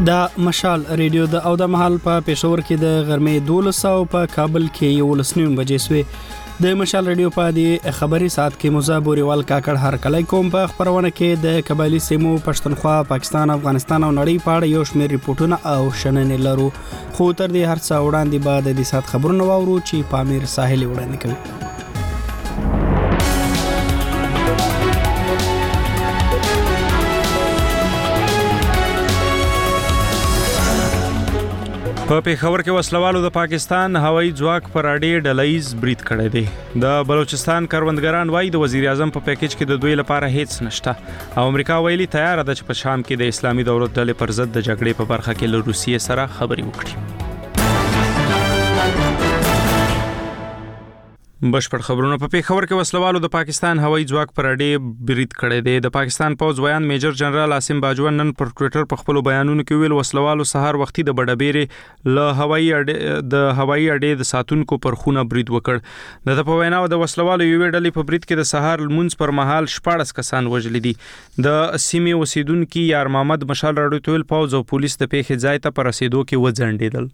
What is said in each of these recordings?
د مشال ریډیو د او د محل په پېښور کې د غرمې 12 په کابل کې 11 بجې سوې د مشال ریډیو په دی خبري سات کې مزابوريوال کاکړ هر کله کوم په خبرونه کې د قبایلی سیمو پښتونخوا پاکستان افغانستان او نړۍ په اړه یو شمېر ریپورتونه او شننې لرو خو تر دې هر څه وړاندې بعد د سات خبرونه واورو چې پامیر ساحل وړاندې کوي. په پېښور کې وسلوالو د پاکستان هوایي ځواک پر اډې ډلهیز برید کړی دی. د بلوچستان کروندګران وایي د وزیر اعظم په پیکیج کې د دوی لپاره هیڅ نشته او امریکا ویلي تیار ده چې په شام کې د اسلامي دولت ډلې پر ضد د جګړې په برخه کې له روسیې سره خبرې وکړي. بشپړ خبرونه. په پېښور کې وسلوالو د پاکستان هوایي ځواک پر اډې برید کړی دی. د پاکستان پوځ ویان میجر جنرال عاصم باجوان نن پر ټوئیټر په خپل بیانونو کې ویل وسلوالو سهار وختي د بډبېرې له هوایي اډې د ساتونکو پر خونه برید وکړ. د په وینا د وسلوالو یو ډلې په برید کې د سهار لمونځ پر مهال 14 کسان وژل دي. د سیمې اوسیدونکو یار محمد مشال راډیو ته ویل پوځ او پولیس د پیښې ځای ته پر رسیدو کې وځنډېدل.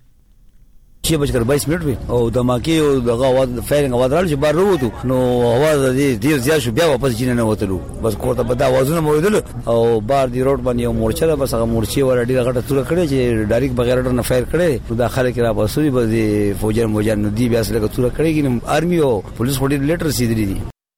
6:22 منټ وي او د ماکي او دغه आवाज فایرینګ आवाज راځي بار وروته نو आवाज دې ډیر زیات شو بیا واپس جنې نه وتلو بس کوته په دا आवाजونه مویدل او بار دی روډ باندې یو مورچه ده بس هغه مورچي ور ډیره غټه توله کړې چې ډایرکټ بغیر نه فایر کړي داخله کې را بسوي به فوجان نو دی بیا سره توله کړي ارمي او پولیس وړي لیټر سیدري دي.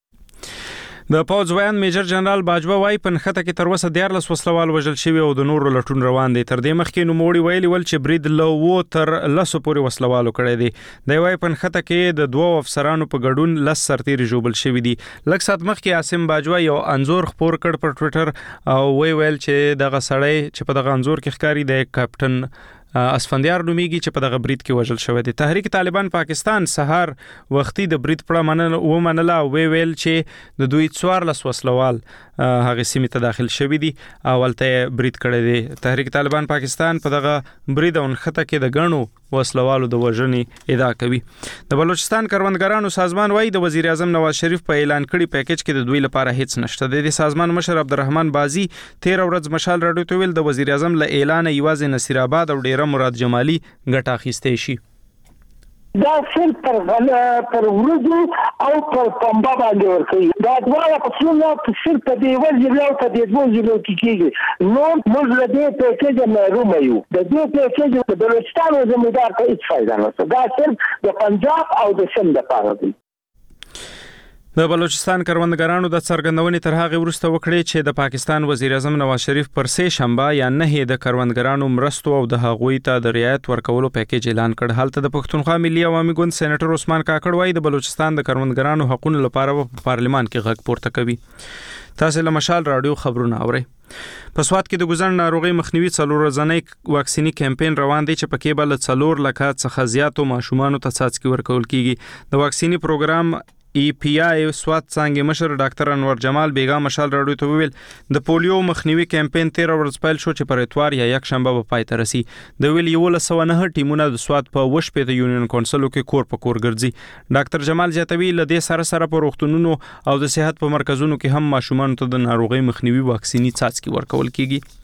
د پوځ ویان میجر جنرال باجوا وايي په نخته کې تر اوسه 14 وسلوال وژل شوی او د نورو لټون روان دي. تر دې مخکې نوموړي ویلي ول چې برید له و تر 10 پورې وسلوالو کړی دي. د وايي په نخته کې د دوه افسرانو په ګډون 10 سرتیري جوړل شوی دي. لږ سات مخکې عاصم باجوا یو انزور خبر کړ پر ټوئیټر او ویل چې دغه سړی چې په دغه انزور کې ښکاری دی کاپټن اسفندیار نومیږي چې په دغه برید کې وژل شوی دی. تحریک طالبان پاکستان سهار وختي د برید پړه ومنله او ویل چې د دوی 14 وسلوال هغه سیمه ته داخل شوی دي او ولته برید کړی دی. تحریک طالبان پاکستان په دغه برید او نخته کې د غنو وسلوالو د وژنې ادعا کوي. د بلوچستان کروندګرانو سازمان وايي د وزیر اعظم نواز شریف په اعلان کړي پیکیج کې د دوی لپاره هیڅ نشته. د سازمان مشر عبدالرحمن بازی 13 ورځ مشال راډیو ته ویل د وزیر اعظم له اعلان یوازې نصیر آباد او ډیره مراد جمالي ګټه اخیستې شي. دا سل پر ورځو او پر پمبا باندې ورکوي دا دواړه په څومره په سل په دی وځي او په دې دوه ځلو کې کېږي نو موږ له دې پیکیج محروم یو. د دې پیکیج د بلوچستان زموږ ته هیڅ فائدہ نشته. دا صرف د پنجاب او د سند لپاره دی. د بلوچستان کروندګرانو د څرګندونې تر هغه وروسته وکړي چې د پاکستان وزیر اعظم نواز شریف پر سه شنبه یا نه د کروندګرانو مرستو او د هغوی ته د رعایت ورکولو پیکیج اعلان کړ. حالت د پښتونخوا ملي عوامي ګوند سېنیټر عثمان کاکړ وايي د بلوچستان د کروندګرانو حقوقو لپاره په پارلمان کې غږ پورته کوي. تاسو له مشال راډیو خبرونه اورئ. په سواد کې د ګوزن ناروغي مخنیوي 4 ورځنی واکسینی کمپاین روان دی چې پکې بل 4 لکه څخه زیاتو ماشومانو ته څاڅکي ورکول کیږي. د واکسینی پروګرام EPI سواد څنګه مشر ډاکټر انور جمال بیگا مشال راډیو ته ویل د پولیو مخنیوي کمپاین 13 ورځ پیل شو چې پر اتوار یا یک شنبه په پای ته رسي. د ویل 1909 ټیمونه د سواد په وشپې د یونین کونسلو کې کور په کور ګرځي. ډاکټر جمال زیاتوي ل دې سره په روغتونونو او د صحت په مرکزونو کې هم ماشومان ته د ناروغي مخنیوي واکسینی څاڅکي ورکول کیږي.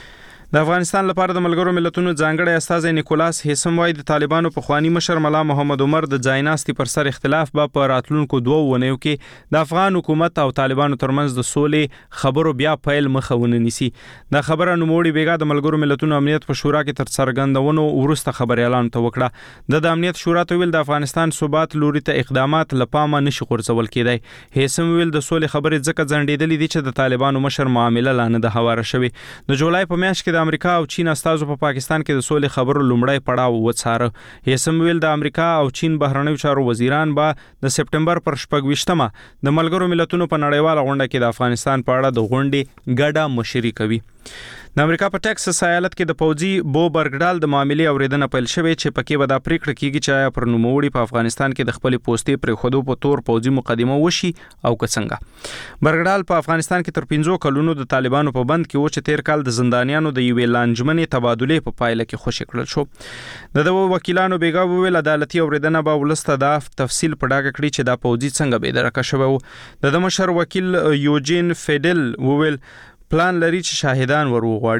د افغانستان لپاره د ملګرو ملتونو ځانګړی استازی نیکولاس هیسم وايي د طالبانو په خوانی مشر ملا محمد عمر د ځایناستي پر سر اختلاف به په راتلونکو 2 ونیو کې د افغان حکومت او طالبانو ترمنځ د سولې خبرو بیا پیل مخونه نیسي. دا خبره نوموړي بیګا د ملګرو ملتونو امنیت په شورا کې تر څرګندونو ورسته خبر اعلان ته وکړه. د امنیت شورا ته ویل د افغانستان ثبات لوري ته اقدامات لپاره نشي غورځول کېدای. هیسم ویل د سولې خبرې ځکه ځنډېدلې دي چې د طالبانو مشر معامله لانه د هواره شوی. د جولای په میاشت کې د امریکا او چین استازو په پاکستان کې د سولې خبرو لومړی پړاو وڅاره. هیسم ویل د امریکا او چین بهرنیو چارو وزیران به د سپټمبر پر 28مه د ملګرو ملتونو په نړیواله غونډه کې د افغانستان په اړه د غونډې ګډه مشري کوي. د امریکا په ټکساس ایالت کې د پوځي بو برګډال د معاملې اوریدنه پیل شوې چې پکې به دا پریکړه کیږي چې پر نوموړي په افغانستان کې د خپل پوستې پر خودو په تور پوځي مقدمه وشي او څنګه. برګډال په افغانستان کې تر 15 کلونو د طالبانو په بند کې و چې 13 کال د زندانیانو د یوې لانجمنې تبادله په پایله کې خوشی کړل شو. د وکیلانو بیګا ویل عدالتي اوریدنه به ولسته د تفصیل په ډاګه کړي چې دا پوځي څنګه به درکه شوی. د مشر وکیل یوجین فیډل ویل پلان لري چې شاهدان وروغواړي.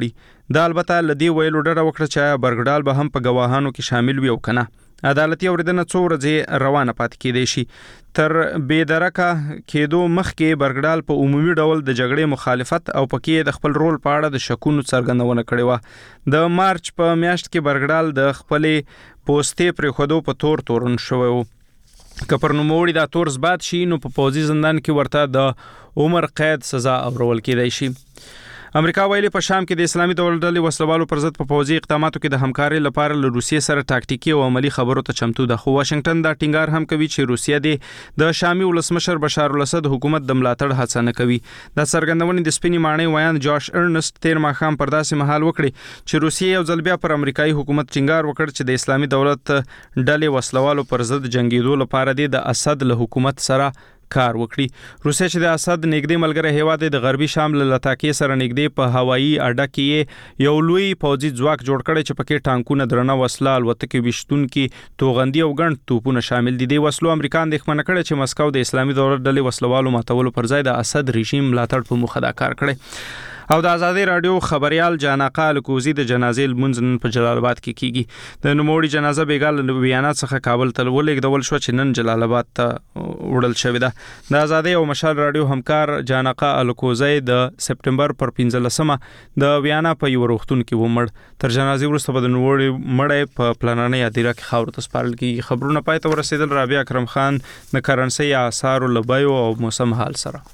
دا البته لدی ویلو ډډه وکړه چې برګډال به هم په گواهانو کې شامل وي او کنه. عدالتي اوریدنه څو ورځې روانه پاتې کېدې شي. تر بې درکه کېدو مخکې برګډال په عمومي ډول د جګړې مخالفت او پکې د خپل رول په اړه د شکونو څرګندونه کړې و. د مارچ په میاشت کې برګډال د خپلې پوستې پرې خودو په تورن شوی و. که پر نوموړي دا تور ثبات شي نو په پوځي زندان کې ورته د عمر قید سزا اورول کېدای شي. امریکا ویلي په شام کې د اسلامي دولت ډلې وسلوالو پر ضد په پوځي اقداماتو کې د همکارۍ لپاره له روسیې سره تاکتیکي او عملی خبرو ته چمتو ده. خو واشنگټن دا ټینګار هم کوي چې روسیه د شامي ولسمشر بشار الاسد حکومت د ملاتړ هڅه نه کوي. دا څرګندونې د سپینې ماڼۍ ویان جاش ارنست تیر ماښام پر داسې مهال وکړي چې روسیه یو ځل بیا پر امریکایي حکومت ټینګار وکړ چې د اسلامي دولت ډلې وسلوالو پر ضد جنگیدو لپاره د اسد له حکومت سره کار وکړي. روسیه چې د اسد نږدې ملګری هیواد د غربي شام له لتاکې سره نږدې په هوایي اډه کې یو لوی پوځي ځواک جوړ کړی چې پکې ټانکونه، درنه وسله، الوتکې ویشتونکي، توغندي او ګڼ توپونه شامل دي. د وسلو امریکا اندېښمنه کړې چې مسکو د اسلامي دولت ډلې وسلوالو ماتولو پر ځای د اسد رژیم ملاتړ په موخه دا کار کړی. او د آزادي رادیو خبريال جاناقه الکوزي د جنازې لمونځ په جلال آباد کې کیږي. د نوموړي جنازه بیګال بیانات څخه کابل ته ولېږدول شو چې نن جلال آباد ته وړل شوې ده. د آزادي او مشال رادیو همکار جاناقه الکوزي د سپټمبر پر 15مه د ویانا په یو روغتون کې ومړ. تر جنازې وروسته به د نوموړي مړی په پلانانه یادیره کې خاور ته سپارل کیږي. خبرونه پای ته ورسېدل. رابعه اکرم خان د کرنسي آثار لبیو او موسم حال سره.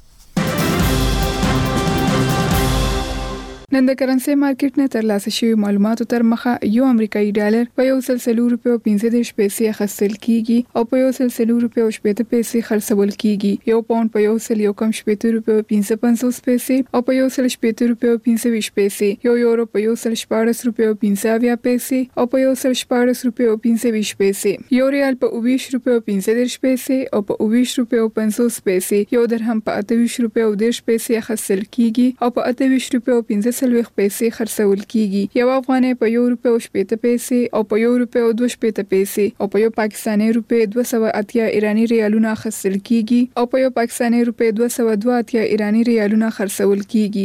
نن د کرنسي مارکیټ نه ترلاسه شوی معلوماتو تر مخه یو امریکایي ډالر په 1.15 روپیو 15 پیسې اخیستل کیږي او په 1.15 روپیو 15 پیسې خرڅول کیږي. یو پاوند په 1.15 روپیو 55 پیسې او په 1.15 روپیو 25 پیسې. یو یورو په 1.14 روپیو 15 پیسې او په 1.14 روپیو 25 پیسې. یو ریال په 20 روپیو 15 پیسې او په 20 روپیو 50 پیسې. یو درهم په 28 روپیو 10 پیسې اخیستل کیږي او په 28 روپیو 15 پیسې خرڅول کیږي. یو افغانۍ په 1 روپیو 80 پیسې او په 1 روپیو 2 پیسې او په یو پاکستاني روپی 280 ایرانی ریالونه خرڅل کیږي او په یو پاکستاني روپی 282 ایرانی ریالونه خرڅول کیږي.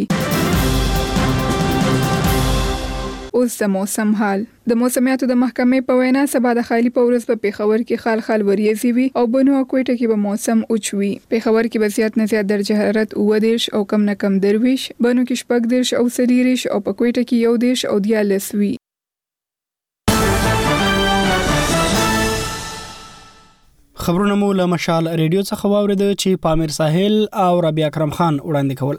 اوس د موسم حال. د موسمیاتو د محکمې په وینا سبا د خالي په ورځ په پیښور کې خال وریځي وي او بنو او کوټه کې به موسم اوچوي. پیښور کې به زیات نه زیات درجه حرارت 29 او کم نه کم 23، بنو کې 14 او 30 او په کوټه کې 11 او 14 وي. خبرونه مو له مشال ریډیو څخه واورید چې پامیر ساحل او ربیع اکرم خان وړاندې کول.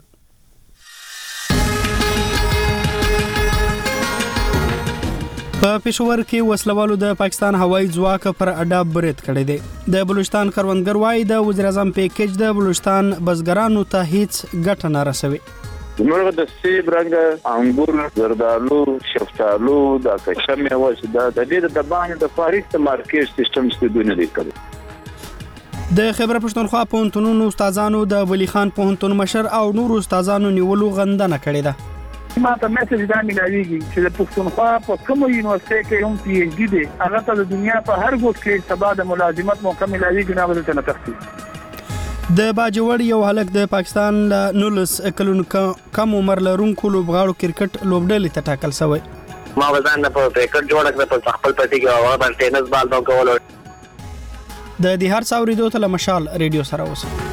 په پېښور کې وسلوالو د پاکستان هوایي ځواک پر اډه برید کړی دی. د بلوچستان کروندګر وايي د وزیر اعظم پیکیج د بلوچستان بزګرانو ته هیڅ ګټه نه رسوي. زموږ د سیب رنګ انګور، زردالو، شفتالو د کشم میوه د دې د باندې د فارغ مارکیټ سیستم څخه نه دی کړی. د خیبر پښتونخوا پوهنتونونو استادانو د ولی خان پوهنتون مشر او نور استادانو نیولو غندنه کړې ده. ما ته میسج دا ملاویږي چې د پښتونخوا په کومه یونیورسيټي کې هم پی ایچ ډي دی، هغه ته د دنیا په هر ګوټ کې سبا د ملازمت موقع ملاویږي نه بدل نه تخصیص. د باجوړ یو هلک د پاکستان له 19 کلونو کم عمر لرونکو لوبغاړو کرکټ لوبډلې ته ټاکل شوی. ما وزن په کرکټ جوړ کړ په خپل پټي کې او باندې ټینس بال نو کول. د دې هر څاوریدو ته مشال ریډیو سره اوسه.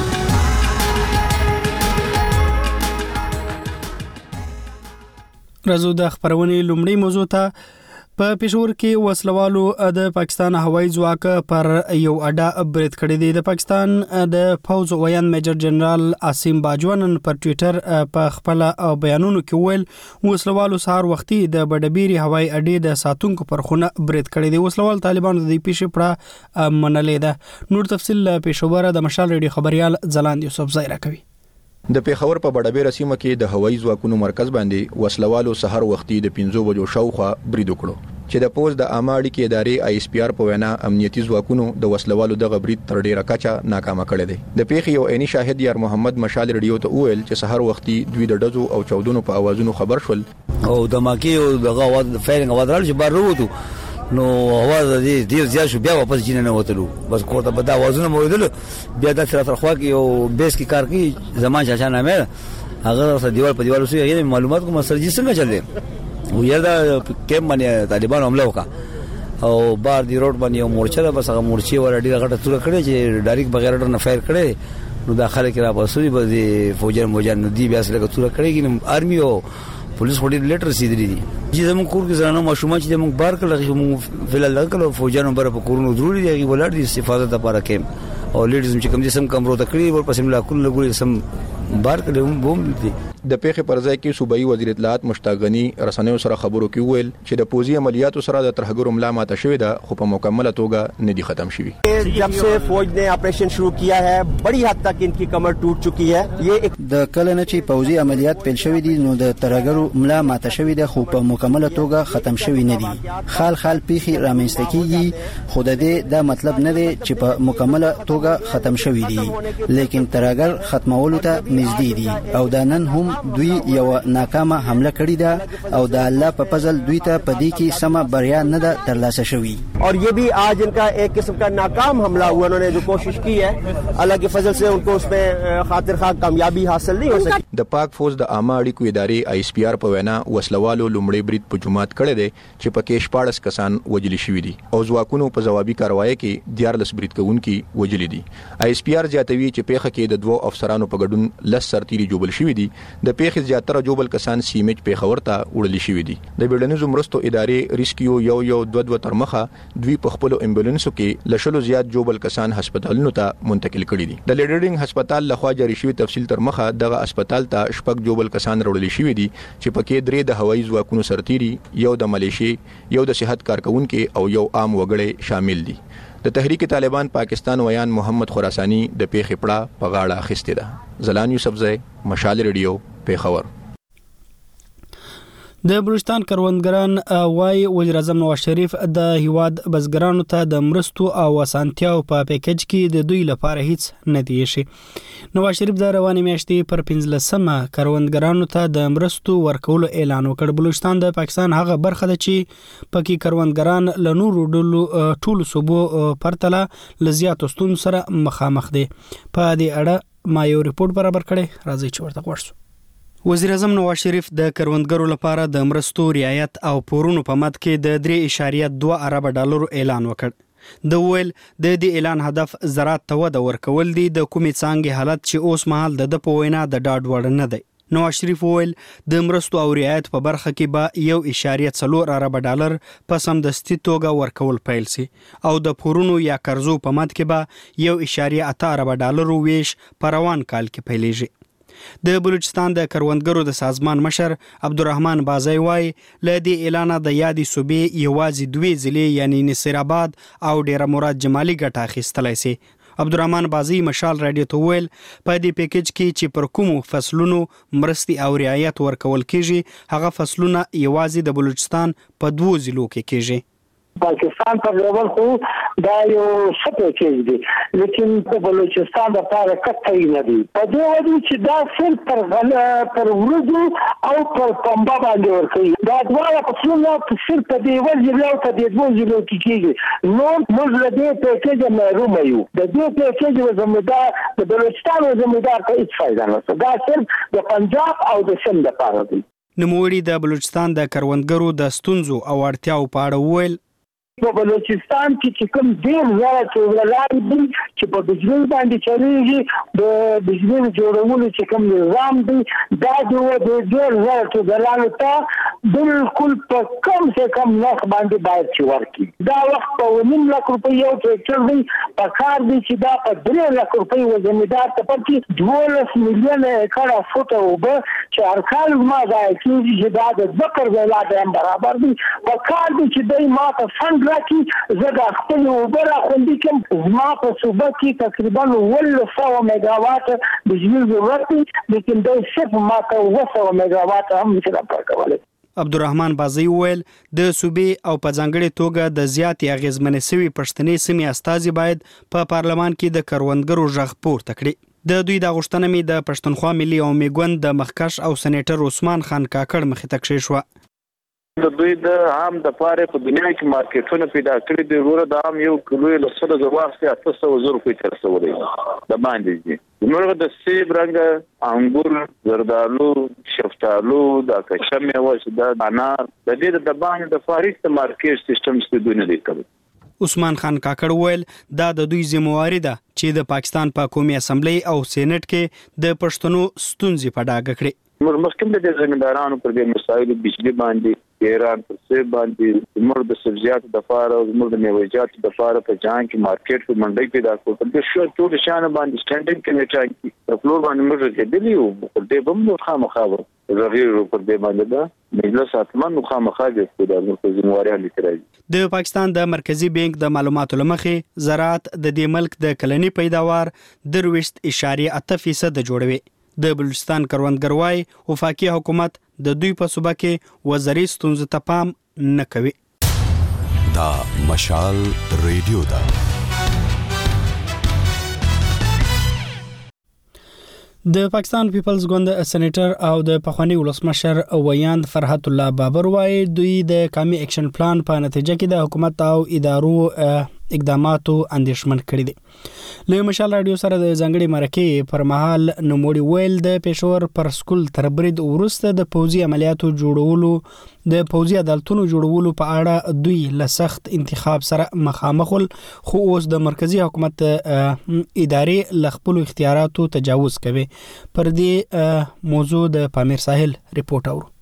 رازو د خبرونې لومړی موضوع ته. په پېښور کې وسلوالو د پاکستان هوایي ځواک پر یو اډه برید کړی دی. د پاکستان د پوځ ویان میجر جنرال عاصم باجوان پر ټوئیټر په خپل بیانونو کې ویل وسلوالو سهار وختي د بډبيري هوایي اډې د ساتونکو پر خونه برید کړی دی. وسلوال طالبانو د دې پیښې پر منلې ده. نور تفصیل پېښور د مشال ریډیو خبريال ځلاند یوسف زایرا کوي. د پیښور په بډبیر سیمه کې د هوایي ځواکونو مرکز باندې وسلوالو سحر وختي د 5 بجو شاوخوا برید وکړو چې د پوز د عامه اړیکې ادارې آی اس پی آر په وینا امنیتي ځواکونو د وسلوالو د برید تر ډیره کچه ناکامه کړی دی. د پیښې یو عیني شاهد یار محمد مشال ریډیو ته ویل چې سحر وختي دوی د ډزو او چاودنو په اوازونو خبر شول او دماکي او دغه आवाज د فایرینګ आवाज راځي چې بار وروته نو आवाज دې ډیر زیات شو بیا واپس جینه نه وتلو بس کوته به دا आवाजونه مویدل بیا د طرف خوا کې یو بیس کې کار کوي زمان چاچا نامه هغه سره دیوال په دیوال وسوي معلومات کوم سرجی څنګه چل دی ویل دا کیم باندې طالبان حمله وکړه او بار دی روډ باندې یو مورچه ده بس هغه مورچه ور ډیره غټه توره کړې چې ډایرک بغیر ډر نه فایر کړي نو داخله کې را پاسوي به فوجان موجان ندی بیا سره توره کړي کې آرمي او پولیس وړي لیټر رسیدلی دي چې زموږ کور کې زنانه ماشومان چې موږ بار کړل موږ فلال لګل فوجانو بر په کورونو ضروري دی ولر دي استفاده لپاره کې او لیډیز چې کوم دي سم کمرو تکړي ور پسې ملا کول لګول سم بار کړي بوم دي د پیښې پر ځای کې صوبایي وزیر اطلاعات مشتاق غنی رسنیو سره خبرو کې ویل چې د پوزي عملیاتو سره د ترهګرو ملا ماته شوې ده خو په مکمله توګه نه دي ختم شوی जब से फौज ने ऑपरेशन शुरू किया है बड़ी हद तक इनकी कमर टूट चुकी है ये د کله نه چې پوزي عملیات پیل شوې دي نو د ترهګرو ملا ماته شوې ده خو په مکمله توګه ختم شوی نه دي خال پیخي رامنځته کیږي خو د دې دا مطلب نه دی چې په مکمله توګه ختم شوی دي لیکن ترهګر ختمولو ته نږدې دي او دا نن هم دوی یو ناکامه حمله کړې ده او د الله په فضل دوی ته پدې کې سم بریا نه ده ترلاسه شوی और ये भी आज इनका एक किस्म का नाकाम हमला हुआ उन्होंने जो कोशिश की है अल्लाह के फजल से उनको उसमें खातिर खा कामयाबी हासिल नहीं हो सकी د پاک فوج د عامه اړیکو ادارې آی اس پی آر په وینا وسلوالو لومړی برید په جمعات کړی دی چې پکې 14 کسان وجلی شوی دي او ځواکونو په جوابي کاروایی کې 14 برید کوونکي وجلی دي آی اس پی آر جاتوي چې پیښه کې د دوو افسرانو په ګډون لس سرتيري جوبل شوی دي د پیښې زیاتره جوبل کسان سیمج پیښور ته وړل شوی دي د بیړنیزو مرستو ادارې ریسکیو یو دو ترمخه دوی په خپل امبولانسو کې لشلو زیات جوبل کسان هسپتالونو ته منتقل کړي دي د لیډرینګ هسپتال لخوا جاری شوی تفصیل تر مخه دغه هسپتال ته شپږ جوبل کسان وړل شوی دي چې پکې درې د هوایي ځواکونو سرتيري یو د ملیشي یو د صحت کارکونکو او یو عام وګړي شامل دي د تحریک طالبان پاکستان ویان محمد خراسانی د پیښې پړه په غاړه اخیسته ده زلان یوسفزئی مشال ریډیو پیښور د بلوچستان کروندګران وايي وزیر اعظم نواز شریف د هیواد بزګرانو ته د مرستو او اسانتیاو په پیکیج کې د دوی لپاره هیڅ نه دی شي نواز شریف د روانې میاشتې پر 15مه کروندګرانو ته د مرستو ورکولو اعلان وکړ بلوچستان د پاکستان هغه برخه ده چې پکې کروندګران له نورو ټولو صوبو پرتله لزیاتو ستونزو سره مخامخ دي په دې اړه ما یو ریپورت برابر کړی راځي چې ورته ورسو وزیر اعظم نواز شریف د کروندګرو لپاره د مرستو رعایت او پورونو په مد کې د 3.2 ارب ډالر اعلان وکړ د ویل د دې اعلان هدف زراعت ته وده ورکول دي د کومې څنګه حالت چې اوس مهال د پوینا د ډاډ وړ نه دی نواز شریف ویل د مرستو او رعایت په برخه کې به 1.4 ارب ډالر په سمدستي توګه ورکول پیل سي او د پورونو یا قرضو په مد کې به 1.8 ارب ډالر ویش په روان کال کې پیلېږي د بلوچستان د کروندګرو د سازمان مشر عبدالرحمن بازی وای له دې اعلان د یادي صوبې یوازې دوی ضلع یعنی نصیر آباد او ډیر مراد جمالي ګټه اخیستلای سي عبدالرحمن بازی مشال رادیو ته ویل په دې پیکیج کې چې پر کومو فصلونو مرستي او رعایت ورکول کیږي هغه فصلونه یوازې د بلوچستان په 2 ضلعو کې کیږي پاکستان په لیول خو دا یو څه کېږي دي لیکن په بلوچستان د پاره کټای نه دي په دې وجه چې دا صرف پر ورځو او پر پمبا باندې ورکوي دا ډول فصلونه صرف په دې وجه یو په دې دوه ضلعو کې کېږي نو موږ له دې پیکیج محروم یو د دې پیکیج وزمدار د بلوچستان وزمدار ته هیڅ فائدہ نشته دا صرف د پنجاب او د سند لپاره دی نوموړي د بلوچستان د کروندګرو د ستونزو او اړتیاو په اړه ویل په بلوچستان کې چې کوم ډیر زړه چوله‌لاري دي چې په بجلی باندې چلیږي د بجلی جوړولو چې کوم نظام دی دا د ډیر زړه چوله‌لاري ته بالکل په کم سے کم نرخ باندې باید چې ورکړي دا وخت په 1.5 لک روپۍ یو ټریکټر دی په کار دی چې دا په 3 لک روپۍ وزمیدار ته پکې 12 میلیون ایکړه فوټه اوبه چې هر کال ما ځای کېږي چې دا د ذکر ویلات هم برابر دی په کار دی چې دوی ما ته فند راکي زګه خپل اوبه را خوندي کوم زما په صوبه کې تقریبا 100 میگاوات بجلی ضرورت دی لیکن دوی صرف ما ته 200 میگاوات هم نشي راکولای عبدالرحمن بازی ویل د صوبې او په ځانګړي توګه د زیات اغیزمنې سوي پښتنې سیمې استازي باید په پارلمان کې د کروندګرو ژغ پورته کړي د دوی د غوښتنې مې د پښتونخوا ملي او میګوند د مخکښ او سېنیټر عثمان خان کاکړ مخې ته کړې شو د دوی د عام د پاره په دنیا کې مارکیټونه پیدا کړی دی ورته د عام یو کلو له سره د واسطه 800 روپۍ تر څو دی د باندې دي نور د سیب رنګ انګور زردالو شفتالو د کشم میوه د انار د دې د باندې د فارغ مارکیټ سیستم څخه دوی نه دی کړی عثمان خان کاکړ وویل دا د دوی ذمہواری ده چې د پاکستان په قومي اسمبلی او سېنات کې د پښتنو ستونزې په ډاګه کړي مخکې د زمیندارانو پر دې مسایل بجلی باندې ایران پر څه باندې موږ د سبزیات د فار او موږ د میوه‌جات د فار په ځان کې مارکیټ په منډي پیدا کړو د شو ټول شان باندې سټانډینګ کمیټه کې په فلور باندې موږ کې دی او د بم نو خامخابر زغیر پر دې باندې دا مجلس اتمن نو خامخابر د مرکزي ذمہواری لیکرای د پاکستان د مرکزی بانک د معلوماتو لمخې زراعت د دې ملک د کلنی پیداوار 23.8% جوړوي د بلوچستان کروندګر وايي وفاقي حکومت د دوی په صوبه کې وزاري ستونزو ته پام نه کوي دا مشال ریډیو دا د پاکستان پیپلز ګوند سېنیټر او د پخوانی ولسمشر ویاند فرحت الله بابر وايي دوی د قومي اکشن پلان په نتیجه کې د حکومت او ادارو اقداماتو اندیشمن کړی دي له مشال رادیو سره د ځنګړي مرکه پر مهال نوموړي ویل د پېښور پر سکول تر برید ورسته د پوځي عملیاتو جوړولو د پوځي عدالتونو جوړولو په اړه دوی له سخت انتخاب سره مخامخ ول خو اوس د مرکزی حکومت ادارې ل خپل اختیاراتو تجاوز کوي پر دې موضوع د پامیر ساحل ریپورت اورو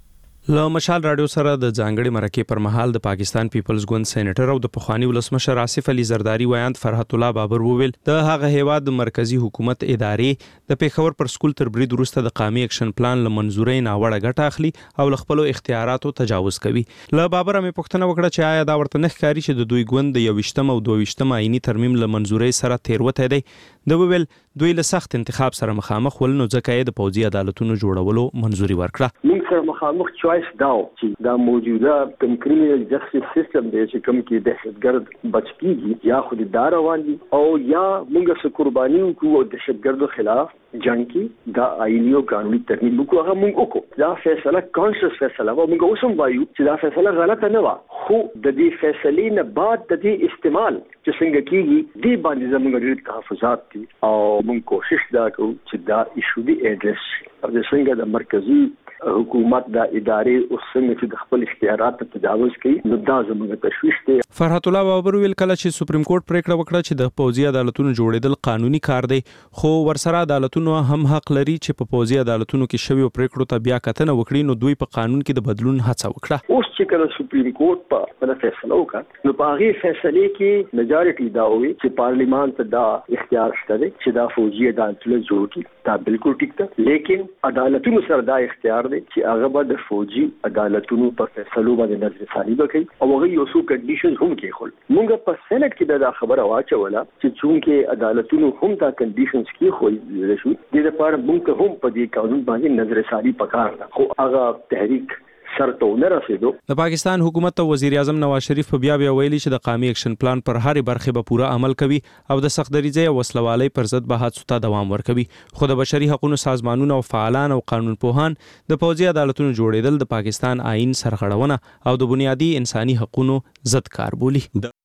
له مشال رادیو سره د ځانګړي مرکه پر مهال د پاکستان پیپلز ګوند سېنیټر او د پخوانی ولسمشر آصف علي زرداری ویاند فرحت الله بابر وویل د هغه هیواد د مرکزی حکومت ادارې د پېښور پر سکول تر برید وروسته د قومي اکشن پلان له منزورۍ ناوړه ګټه اخلي او له خپل اختیاراتو تجاوز کوي له بابر مې پوښتنه وکړه چې آیا دا ورته نه ښکاري چې د دوی ګوند د 21م او 22م آئینی ترمیم له منزورۍ سره تیروته دی د ویل دوی له سخت انتخاب سره مخامخ ول نو ځکه یې د پوځي عدالتونو جوړولو منزوري ورکړه موږ سره مخامخ چوایس داو چې دا موجوده کوم کریمینل جسټس سیستم دی چې کوم کې دهشتګرد بچ کیږي یا خو د روان دي او یا موږ سره قرباني وکړو د دهشتګردو خلاف جنگ کې دا آئینی او قانوني ترمیم وکړو هغه موږ وکړو دا فیصله کانشس فیصله و موږ اوسم وایو چې دا فیصله غلطه نه و خو د دې فیصلې نه بعد د دې استعمال چې څنګه کیږي دی باندې زموږ ډېر تحفظات دي او موږ کوشش دا کوو چې دا ایشو دی ایډرس او د څنګه د مرکزی حکومت د ادارې او څنګه چې د خپل اختیارات تجاوز کوي نو دا زموږ تشویش دی فرحت الله بابر ویل کله چې سپریم کورټ پریکړه وکړه چې د پوځي عدالتونو جوړېدل قانوني کار دی خو ورسره عدالتونو هم حق لري چې په پوځي عدالتونو کې شوی پریکړو ته بیا کتنه وکړي نو دوی په قانون کې د بدلون هڅه وکړه اوس چې کله سپریم کورټ په فیصله وکړه نو په هغه فیصله کې میجارټي دا وي چې پارلیمان ته دا اختیار شته چې دا فوجي عدالتونه جوړ کړي دا بالکل ټیک ده لیکن عدالتونو سره دا اختیار دی چې هغه به د فوجي عدالتونو په فیصلو باندې نظرثاني وکړي او هغه یو څو کنډیشنز هم کېښول موږ په سېنات کې دا خبره واچوله چې چونکې عدالتونو هم دا کنډیشنز کېښول شو د لپاره موږ هم په دې قانون باندې نظرثاني پکار ده خو هغه تحریک سرته نه رسیدو د پاکستان حکومت ته وزیر اعظم نواز شریف په بیا ویلي چې د قومي اکشن پلان پر هر برخه به پوره عمل کوي او د سختدریځي او وسلوالۍ پر ضد به هڅو ته دوام ورکوي خو د بشري حقوقو سازمانونو او فعالان او قانون پوهان د پوځي عدالتونو جوړېدل د پاکستان آئین سرغړونه او د بنیادي انساني حقوقو ضد کار بولي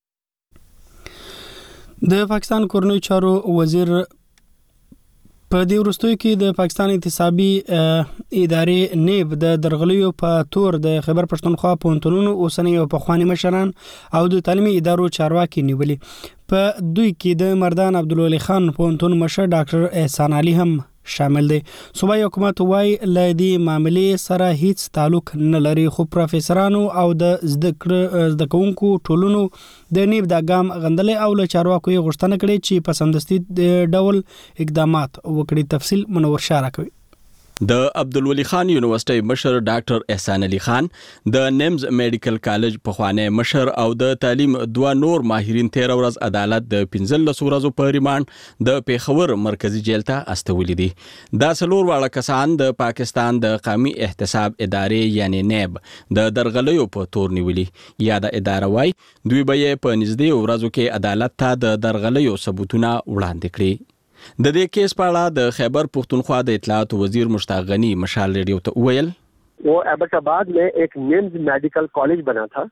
د پاکستان کورنۍ چارو وزیر په دې وروستیو کې د پاکستان انتصابي ادارې نیب د درغلیو په تور د خیبر پښتونخوا پوهنتونونو اوسنی او پخوانی مشران او د تعلیمي ادارو چارواکي نیولي په دوی کې د مردان عبدالولي خان پوهنتون مشر ډاکټر احسان علي هم شامل دي صوبایي حکومت وايي له دې معاملې سره هیڅ تعلق نه لري خو پروفیسورانو او د زده کوونکو ټولونو د نیب د ګام غندلې او له چارواکو یې غوښتنه کړې چې په سمدستي ډول اقدامات وکړي تفصیل منور شاه راکوي د عبدالولي خان یونیورسيټي مشر ډاکټر احسان علي خان د نیمز میډیکل کالج پخوانی مشر او د تعلیم دوه نور ماهرین 13 ورځ عدالت د 15 ورځو په ریماند د پیښور مرکزی جیل ته استولې دي دا څلور واړه کسان د پاکستان د قومي احتساب ادارې یعنی نیب د درغلیو په تور نیولي یا د اداره وای دوی به په نږدې ورځو کې عدالت ته د درغلیو ثبوتونه وړاندې کړي د دې کیس په اړه د خیبر پښتونخوا د اطلاعات وزیر مشتاق غنی مشال ریډیو ته ویل वो एबटाबाद में एक निम्स मेडिकल कॉलेज बना था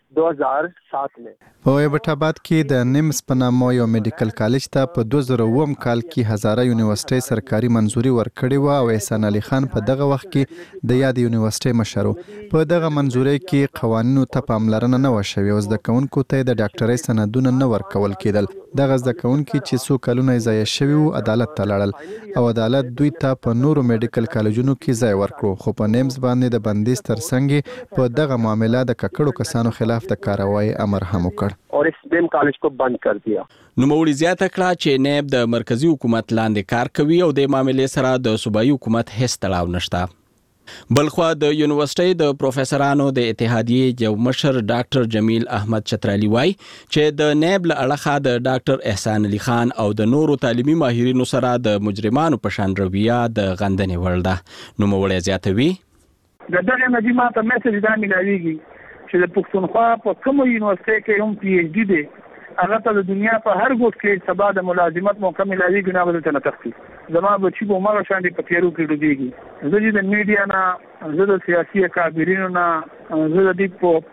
2007 में। په ایبټاباد کې د نیمز په نامه یو میډیکل کالج ته په 2009 کال کې هزاره یونیورسيټي سرکاري منځوري ورکړې و او احسان علي خان په دغه وخت کې د یاد یونیورسيټي مشر و. په دغه منځوري کې قوانینو ته پاملرنه نه و شوې او زده کوونکو ته د ډاکټرۍ سندونه نه ورکول کېدل. دغه زده کوونکي چې څو کلونه ضایع شوي وو عدالت ته لاړل او عدالت دوی ته په نورو میډیکل کالجونو کې ځای ورکړو، خو په نیمز باندې د بندیز ترڅنګ په دغه معامله د ککړو کسانو خلاف د کاروایی امر هم وکړ اور اس نیم کالج کو بند کر دیا. نوموړي زیاته کړه چې نیب د مرکزی حکومت لاندې کار کوي او د معاملې سره د صوبایي حکومت هیڅ تړاو نشته. بلخوا د یونیورسيټي د پروفیسورانو د اتحادیې یو مشر ډاکټر جمیل احمد چترالی وای چې د نیب له اړخه د ډاکټر احسان علي خان او د نورو تعلیمي ماهرینو سره د مجرمانو په شان رویه د غندنې وړ ده. نوموړي زیاتوي دغه مجمع ته میسج دا ملایږي چې د پښتونخوا په کومه یونیورسيټي کې هم پی ایچ ډي دی هغه ته د دنیا په هر ګوټ کې سبا د ملازمت موقع ملایږي نه غوښتل نه تختی. زما بچی په مغه شان دي په تیرو کې ډوبېږي. زه د میډیا نه، زه د سیاسي اکابرینو نه، زه د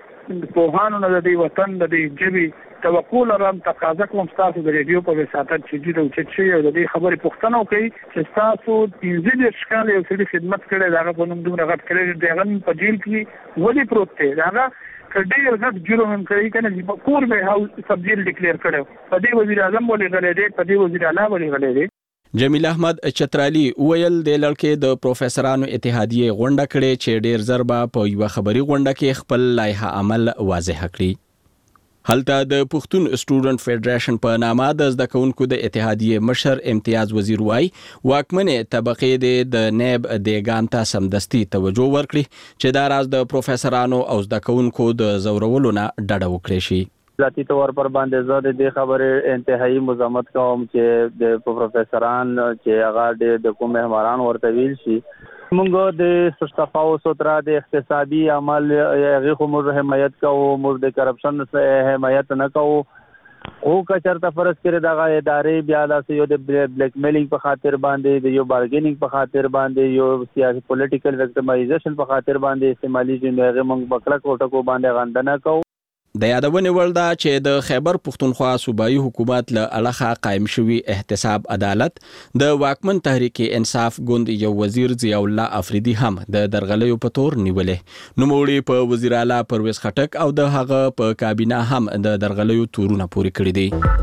دې په هانو نه د وطن د جبي توقع لرم تقاضا کوم تاسو د ریډیو په وساتت چې د اوچتشي او د دې خبرې پوښتنه وکړي چې تاسو 15 شکل یو څه خدمت کړي دا په نوم دومره غټ کړي دغه په جیل کې ولې پروت دی دا کډیر غټ جرم هم کوي کنه چې کور به هاوس سبجیل ډیکلیئر کړو په دې وزیر اعظم ولې غلې دی په دې وزیر اعلی ولې غلې دی. جمیل احمد چترالی ویل د لړکې د پروفیسورانو اتحادیې غونډه کړي چې ډیر ضربه په یو خبري غونډه کې خپل لایحه عمل واضح کړي. هلته د پښتون سټوډنټ فدریشن په نامه د زده کوونکو د اتحادیې مشر امتیاز وزیر وای واکمنې طبقې د نیب د ګام ته سمدستي توجه ورکړي چې دا راز د پروفیسورانو او زده کوونکو د زورولو نه ډډه وکړي شي. ذاتی طور پر باندې زه د خبرې انتهایی مزاحمت کوم چې د پروفیسوران چې هغه د کوم مهمانان ورته ویل شي موږ د صفاو سترا د اقتصادي عمل هغه خو موږ حمایت کوو، موږ د کرپشن څخه حمایت نه کوو. او کچرته فرض کړي دغه ادارې بیا د یو د بلیک میلینګ په خاطر باندې د یو بارګینینګ په خاطر باندې یو سیاسي پولیټیکل وکټمایزیشن په خاطر باندې استعمالي جنغه موږ بکړه کوټه باندې غندنه کوو. د یادونې وړ ده چې د خیبر پښتونخوا صوبایي حکومت له اړخه قائم شوی احتساب عدالت د واکمن تحریک انصاف ګوند یو وزیر ضیاء الله افریدي هم د درغلیو په تور نیولې. نوموړي په وزیر اعلی پرویز خټک او د هغه په کابینه هم د درغلیو تورونه پوري کړی دي.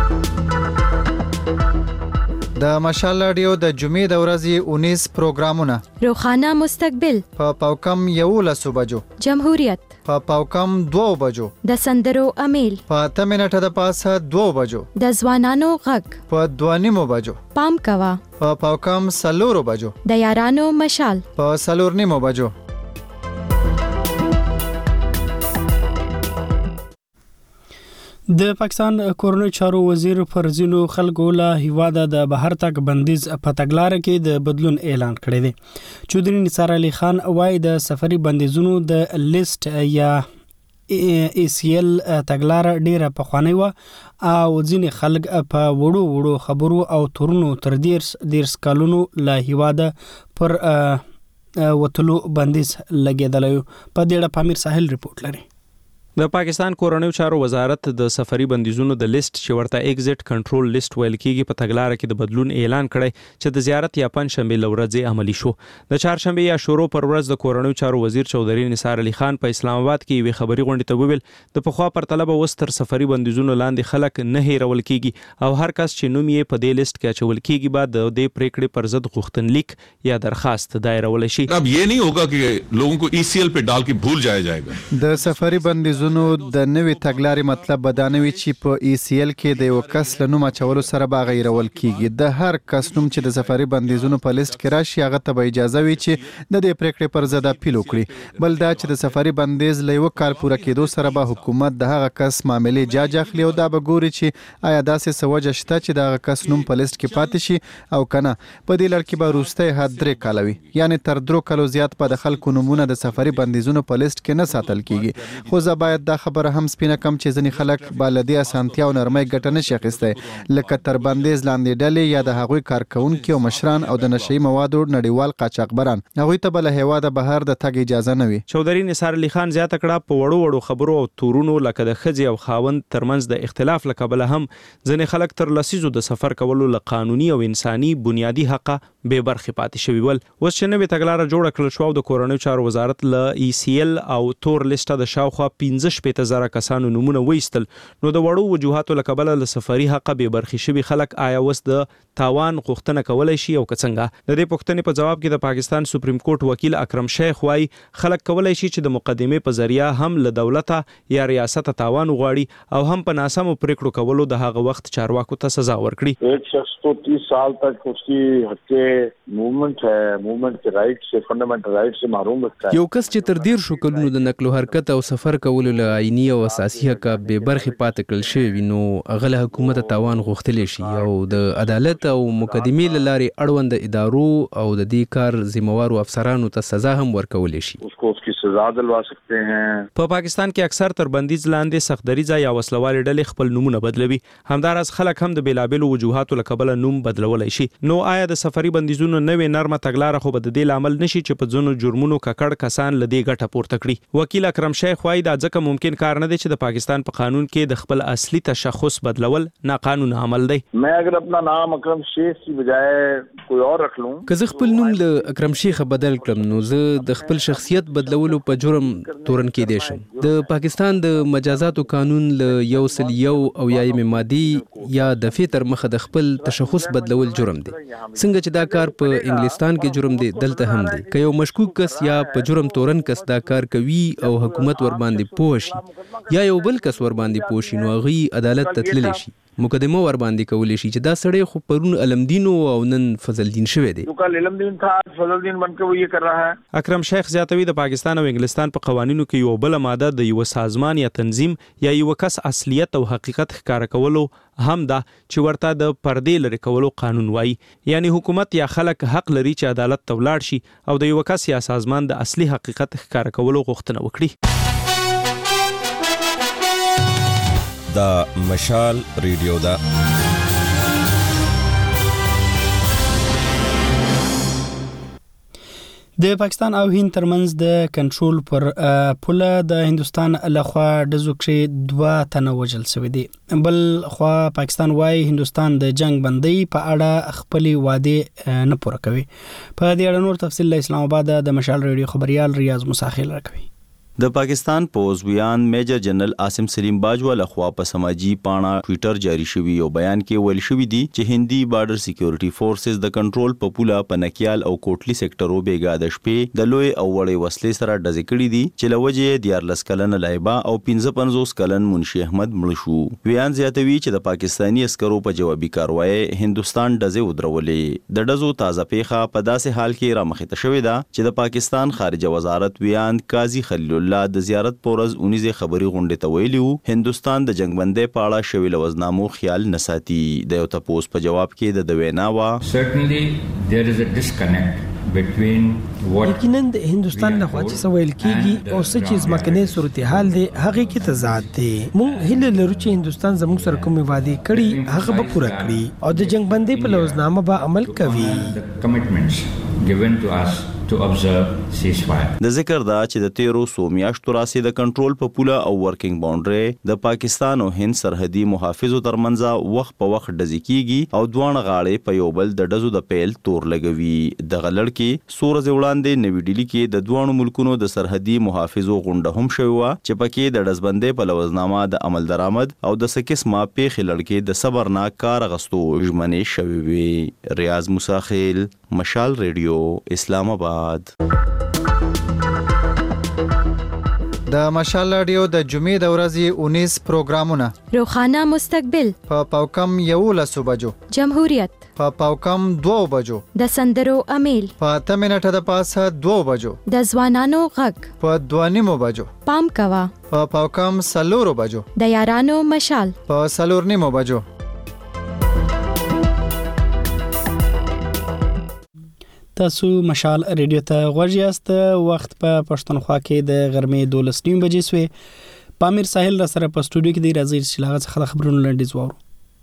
د مشال رادیو د جمعې د ورځې 19 پروګرامونه روخانه مستقبل په پاوکم 11 بجو، جمهوریت په پاوکم 2 بجو، د سندرو امیل په 8 منټه د پاسه 2 بجو، د ځوانانو غږ په 2:30 بجو، پام کوا په پاوکم 4 بجو، د یارانو مشال په 4:30 بجو. د پاکستان کورنۍ چارو وزیر پر ځینو خلکو له هیواده د بهر تګ بندیز په تګلارې کې د بدلون اعلان کړی دی. چودري نثار علي خان وايي د سفري بندیزونو د لیست یا ACL تګلارې ډیره پخوانۍ و او ځینې خلک په وړو خبرو او تورونو تر 10 کالونو له هیواده پر وټلو بندیز لګیدلی. په دې اړه پامیر ساحل ریپورت لري. د پاکستان کورنۍ چارو وزارت د سفري بندیزونو د لیست چې ورته ایگزټ کنټرول لیست ویل کیږي په تګلارې کې د بدلون اعلان کړی چې د زیارت یا پنځشنبه لورځ عملی شو. د چهارشنبه یا شروع پر ورځ د کورنۍ چارو وزیر چودري نثار علي خان په اسلام آباد کې وی خبري غونډه ته ویل د پخوا پر طلب وستر سفري بندیزونو لاندې خلک نه هیرول کیږي او هر کس چې نوم یې په دې لیست کې اچول کیږي بعد د دې پریکړې پر ضد غوښتنلیک یا درخواست دایرول شي. अब ये नहीं होगा कि लोगों को ECL पे डाल के भूल जाया जाएगा. د سفري بندیزونو د نوې تګلارې مطلب بدانوي چې په ECL کې د یو کس له نوم اچولو سره به غیرول کیږي. د هر کس نوم چې د سفري بندیزونو په لیست کې راشي هغه ته به اجازه وي چې د دې پریکړې پر ضد اپیل وکړي. بل دا چې د سفري بندیز له یو کال پوره کېدو سره به حکومت د هغه کس معاملې جاج اخلي او دا به ګوري چې آیا داسې سوجه شته چې د هغه کس نوم په لیست کې پاتې شي او کنه. په دې لړ کې به وروستی حد 3 کاله وي، یعنی تر 3 کالو زیات به د خلکو نومونه د سفري بندیزونو په لیست کې نه ساتل کیږي. خو زه باید باید دا خبره هم سپینه کم چې ځینې خلک بالدي اسانتیا او نرمۍ ګټه نشي اخیستی لکه تر بندیز لاندې ډلې یا د هغوی کارکونکي او مشران او د نشئی موادو نړیوال قاچاقبران هغوی ته بل هیواده بهر د تګ اجازه نه وي. چودري نثار علي خان زیاته کړه په وړو خبرو او تورونو لکه د ښځې او خاوند ترمنځ د اختلاف له کبله هم ځینې خلک تر لسیزو د سفر کولو له قانوني او انساني بنیادی حقه بې برخې پاتې شوي ول. اوس چې نوې تګلاره جوړه کړل شوه او د کورنیو چارو وزارت له ECL او تور لیسټه د شاوخوا 15,000 کسانو نومونه وایستل نو د وړو وجوهاتو له کبله له سفري حقه بې برخې شوي خلک آیا اوس د تاوان غوښتنه کولی شي او که څنګه؟ د دې پوښتنې په جواب کې د پاکستان سپریم کورټ وکیل اکرم شیخ وایي خلک کولی شي چې د مقدمې په ذریعه هم له دولته یا ریاست تاوان وغواړي او هم په ناسمو پریکړو کولو د هغه وخت چارواکو ته سزا ورکړي. ایک شخص تو 30 سال تک اس کی حق کے موومنٹ ہے موومنٹ کے رائٹ سے فنڈامنٹل رائٹ سے محروم رکھتا ہے. یو کس چې تر ډیر شو کلونو د نقل او حرکت او سفر کولو له آئینی او اساسي حق به برخې پاتې کړل شوی نو اغله حکومت تاوان غوښتلی شي او د عدالت او مقدمې لارې اړوند ادارو او د دې کار ذمہوارو افسرانو ته سزا هم ورکول شي. اس کو اس کی سزا دلوا سکتے ہیں. په پاکستان کې اکثر تر بندیز لاندې سختدریزه یا وسلوالې ډلې خپل نومونه بدلوي. همداراز خلک هم د بیلابلو وجوهاتو له کبله نوم بدلولی شي. نو آیا د سفري بندیزونو نوې نرمه تګلاره خو به د دې لامل نشي چې په ځینو جرمونو ککړ کسان له دې ګټه پورته کړي؟ وکیل اکرم شیخ وایي دا ځکه ممکن کار نه دی چې د پاکستان په قانون کې د خپل اصلي تشخص بدلول ناقانونه عمل دی. میں اگر اپنا نام اکرم شیخ کی بجائے کوئی اور رکھ لوں که زه خپل نوم له اکرم شیخ بدل کړم نو زه د خپل شخصیت بدلولو په جرم تورن کېدی شم. د پاکستان د مجازاتو قانون له 101 او یایم مادي یا دفعه تر مخه د خپل تشخص بدلول جرم دی. څنګه چې دا کار په انګلستان کې جرم دی دلته هم دی. که یو مشکوک کس یا په جرم تورن کس دا کار کوي او حکومت ور باندې پوه شي یا یو بل کس ور باندې پوه شي نو هغه عدالت ته تللی شي مقدمه ور باندې کولی شي چې دا سړی خو پرون علمدین او نن فضل دین شوی دی. تو کل علمدین تھا فضل دین بن کے وہ یہ کر رہا ہے. اکرم شیخ زیاتوی د پاکستان او انګلستان په قوانینو کې یو بل ماده د یو سازمان یا تنظیم یا یو کس اصلیت او حقیقت ښکار کولو هم دا چې ورته د پردې لري کولو قانون وایي. یعنی حکومت یا خلک حق لري چې عدالت ته ولاړ شي او د یو کس یا سازمان د اصلي حقیقت ښکار کولو غوښتنه وکړي. دا مشال ریډیو دا د پاکستان او هند ترمنځ د کنټرول پر پوله د هندستان لخوا د زوکړې 2 تنه وژل شوی دي. بل خو پاکستان وايي هندستان د جنگ بندي په اړه خپل وعده نه پوره کوي. په دې اړه نور تفصیل اسلام آباد د مشال ریډیو خبريال ریاض مساخیل راکوي. د پاکستان پوز ویان میجر جنرال عاصم سلیم باجوا لخوا په سماجی پاڼه ټوئیټر جاری شوی او بیان کې ویل شوی دی چې هندي بارډر سکیورټي فورسز د کنټرول په پوله په نکیال او کوټلی سېکټرو بیګا د شپې د لوی او وړې وسلې سره ډزې کړې دي چې لوجه 14 کلن لایبا او 55 کلن منشي احمد مړ شو. ویان زیاتوي چې د پاکستانی عسکرو په جوابي کاروایی هندستان ډزې ودرولې. د ډزو تازه پیښه په داسې حال کې را مخې ته شوې ده چې د پاکستان خارجه وزارت ویان قاضي خلیل الله د زیارت پورز 19 خبري غونډه ته ویلیو هندستان د جنگ بندي په اړه شوی لوزنامو خیال نساتي. د یو تپوس په جواب کې د وینا وا certainly there is a disconnect between what یقینا د هندستان له خوا چې سویل کیږي او څه چیز مکنه صورتحال دی هغه کې تضاد دی. مونږ هله لرو چې هندستان زموږ سره کومې وعده کړي هغه به پوره کړي او د جنگ بندي په لوزنامه به عمل کوي. commitments given to us to observe ceasefire. د ذکر دا چې د 13 میاشتو راسي د کنټرول په پوله او ورکینګ باونډري د پاکستان او هند سرحدي محافظو ترمنځ وخت په وخت ډزې کیږي او دوه غاړې په یو بل د ډزو د پیل تور لګوي. د غلړ کې سورز وړاندې نوې ډیلی کې د دوه ملکونو د سرحدي محافظو غونډه هم شوی و چې پکې د ډزبندۍ په لوزنامه د عمل درآمد او د سکس ما پیښ لړکې د صبرناک کار غستو ژمنې شوی وي. ریاض مساخیل مشال ریډیو اسلام آباد. د مشال رادیو د جمعې د ورځې 19 پروګرامونه: روخانه مستقبل په پاوکم 11 بجو، جمهوریت په پاوکم 2 بجو، د سندرو امیل په 8 منټه د پاسه 2 بجو، د ځوانانو غږ په 2:30 بجو، پام کوا په پاوکم 4 بجو، د یارانو مشال په 4:30 بجو. تاسو مشال ریډیو ته غوږ یاست. وخت په پښتونخوا کې د غرمې 12:30 بجې سوې. پامیر ساحل را سره په سټوډیو کې دی راځي چې لاغه څخه خبرونه لنډیز وورو.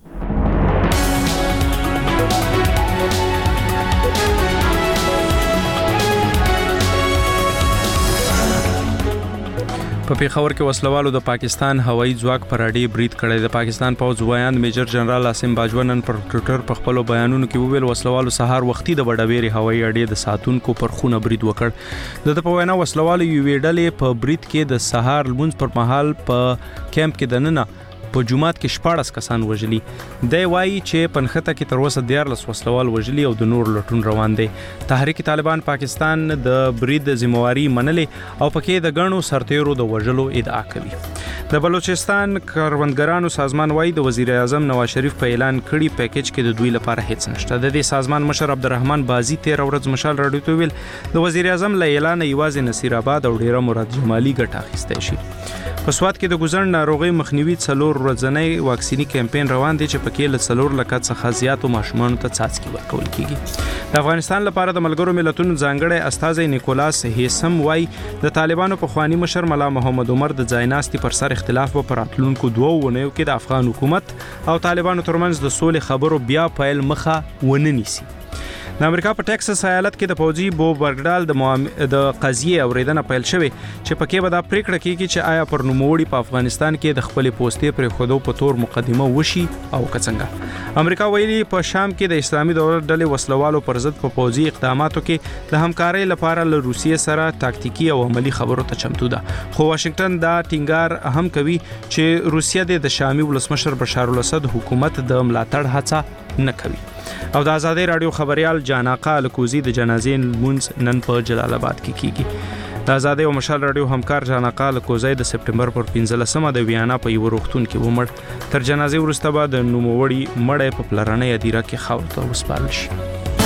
په پیښور کې وسلوالو د پاکستان هوایي ځواک پر اډې برید کړی. د پاکستان پوځ وایاند میجر جنرال عاصم باجوه نن پر ټویټر په خپلو بیانونو کې وویل وسلوالو سهار وختي د بډاویري هوایي اډې د ساتونکو پر خونه برید وکړ. د په وینا وسلوالو یوې ډلې په برید کې د سهار لمونځ پر مهال په کیمپ کې دننه په جمعات کې 14 کسان وژلي. دی وایي چې پنخته کې تر اوسه 14 وسلوال وژلي او د نور لټون روان دي. تحریک طالبان پاکستان د برید ذمہواری منلې او پکې د غنو سرتیرو د وژلو ادعا کوي. د بلوچستان کروندګرانو سازمان وایي د وزیر اعظم نواز شریف په اعلان کړي پیکیج کې د دوی لپاره هیڅ نشته. د دې سازمان مشر عبدالرحمن بازی 13 ورځ مشال راډیو ته ویل د وزیر اعظم له اعلان یوازې نصیر آباد او ډیره مراد جمالي ګټه اخیستای شي. په سواد کې د ګوزن ناروغي مخنیوي څلور ورځنی واکسینی کمپاین روان دی چې پکې له څلور لک څخه زیاتو ماشومانو ته څاڅکي ورکول کیږي. د افغانستان لپاره د ملګرو ملتونو ځانګړی استازی نیکولاس هیسم وای د طالبانو په خوانی مشر ملا محمد عمر د ځایناستي پر سر اختلاف په راتلونکو 2 ونیو کې د افغان حکومت او طالبانو ترمنځ د سولې خبرو بیا پیل مخه ونه نیسي. د امریکا په ټکساس ایالت کې د فوجي بو برګډال د قضیې اوریدنه پیل شوې چې پکې به دا پریکړه کیږي چې آیا پر نوموړي په افغانستان کې د خپل پوسټې پر خودو په تور مقدمه وشي او کڅنګه. امریکا ویلي په شام کې د اسلامي دولت ډلې وسلوالو پر ضد په فوجي اقداماتو کې د همکارۍ لپاره له روسیې سره تاکتیکي او عملی خبرو ته چمتو ده. خو واشنگټن دا ټینګار هم کوي چې روسیه د شامي ولسمشر بشار الاسد حکومت د ملاتړ هڅه نه کوي. او د آزادۍ رادیو خبريال جاناقا الکوزی د جنازې لمونځ نن په جلال آباد کې کیږي. د آزادۍ او مشال رادیو همکار جاناقا الکوزی د سپټمبر پر 15مه د ویانا په یو روغتون کې ومړ. تر جنازې وروسته به د نوموړي مړی په پلرنۍ ادیره کې خاورو ته وسپارل شي.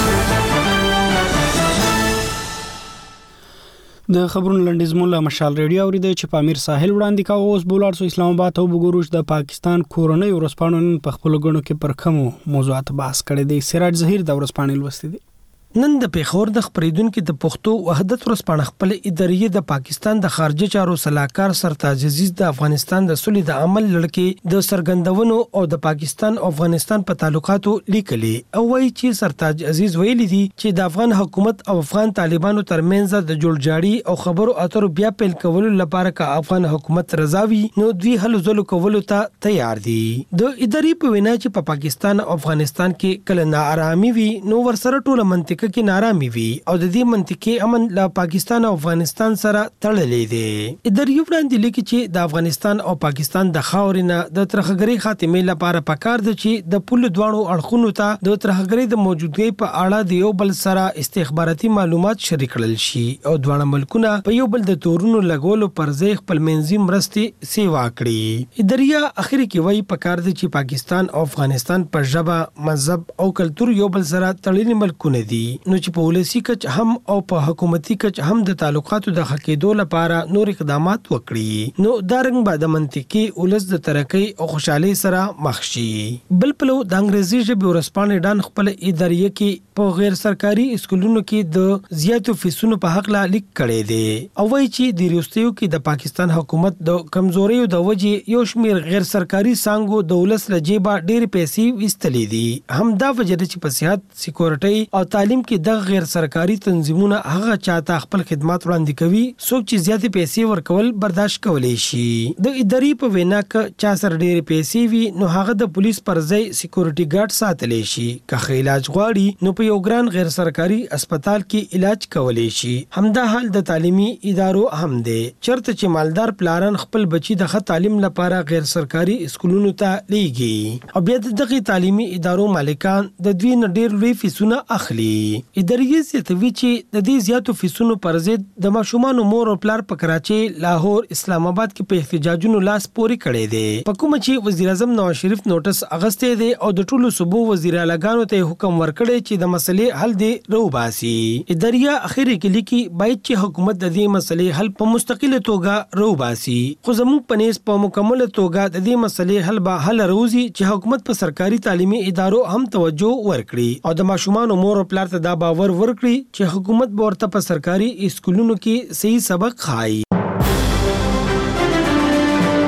د خبرونو لنډیز مولا مشال ریډیو اوریدي چې پامیر ساحل وړاندې کا اوس بولار سو اسلام آباد او بګوروش د پاکستان کورنۍ ورسپانو په خپل غونو کې پر کوم موضوعات بحث کړي دي. سراج ظهیر د ورسپانې لوستي دي. نن د پیښور د خبرېدونکو د پښتو وحدت ورسپانه خپل ادارې د پاکستان د خارجه چارو صلاحکار سرتاج عزیز د افغانستان د صلح د عمل لړکې د سرګندونو او د پاکستان او افغانستان په تعلقاتو لیکلي او وایي چې سرتاج عزیز ویلي دي چې د افغان حکومت او افغان طالبانو ترمنځ د جوړجاړي او خبرو اترو بیا پیل کولو لپاره کا افغان حکومت رضاوي نو دوی هلو ځلو کولو ته تیار دي. د ادارې په وینا چې په پاکستان او افغانستان کې کله ناارامي وي نو ورسره ټول منطقه کې نارامي وي او د دې منطقې امن له پاکستان او افغانستان سره تړلې دي. ادارې وړاندې لیکي چې د افغانستان او پاکستان د خاورینه د ترخګری خاتمې لپاره پکار دي چې د پوله دواړو اړخونو ته د ترخګری د موجودګۍ په اړه د یو بل سره استخباراتي معلومات شریک کړل شي او دواړه ملکونه په یو بل د تورونو لګولو پر ځای خپل منځي مرستې سیوا کړي. ادارې اخر کې وایي پکار دي چې پاکستان او افغانستان په ژبه مذهب او کلتور یو بل سره تړلي ملکونه دي نو چې په ولسی کچ هم او په حکومتي کچ هم د تعلقاتو د حقیقتو لپاره نور اقدامات وکړي نو دا رنګ بعد منطقي ولس د ترقی او خوشحالي سره مخ شي. بل پلو د انګریزي ژبې ورسپانې ډان خپل ادارې کې په غیر سرکاري اسکولونو کې د زیاتو فیسونو په حق لا لیک کړي دي او وایي چې د ریوستیو کې د پاکستان حکومت د کمزوریو د وجې یو شمیر غیر سرکاري سانګو د ولس لجيبه ډېر پیسې وستلې دي. هم دا وجه چې په صحت سکیورټي او تعلیم کې د غیر سرکاري تنظیمونه هغه چاته خپل خدمات وړاندې کوي څوک چې زیاتې پیسې ورکول برداشت کولی شي. د ادارې په وینا کې چا سره ډېرې پیسې وي نو هغه د پولیس پر ځای سکیورټي ګارد ساتلی شي که علاج غواړي نو په یو ګران غیر سرکاري هسپتال کې علاج کولی شي. همدا حال د تعلیمي ادارو هم دی چرته چې مالدار پلاران خپل بچي د ښه تعلیم لپاره غیر سرکاري اسکولونو ته لیږي او بیا دغه تعلیمي ادارو مالکان د دوی نه ډېر لوی فیسونه اخلي. ادارې زیاتوي چې د دې زیاتو فیسونو پر ضد د ماشومان مور او پلار په کراچي، لاهور، اسلام آباد کې په احتجاجونو لاس پوري کړي دي. په کوم چې وزیر اعظم نواز شریف نوټس اغستې دي او د ټولو صوبو وزیر اعلیګانو ته حکم ورکړي چې د مسلې حل دی روباسي. ادارې اخر کې لیکي باید چې حکومت د دې مسلې حل په مستقله توګه روباسي. خو زموږ په نس په مکمل توګه د دې مسلې حل به حل روزي چې حکومت په سرکاري تعلیمي ادارو هم توجه ورکړي او د ماشومان مور او پلار ته دا باور ورکړي چې حکومت به ورته په سرکاري اسکولونو کې صحیح سبق خایي.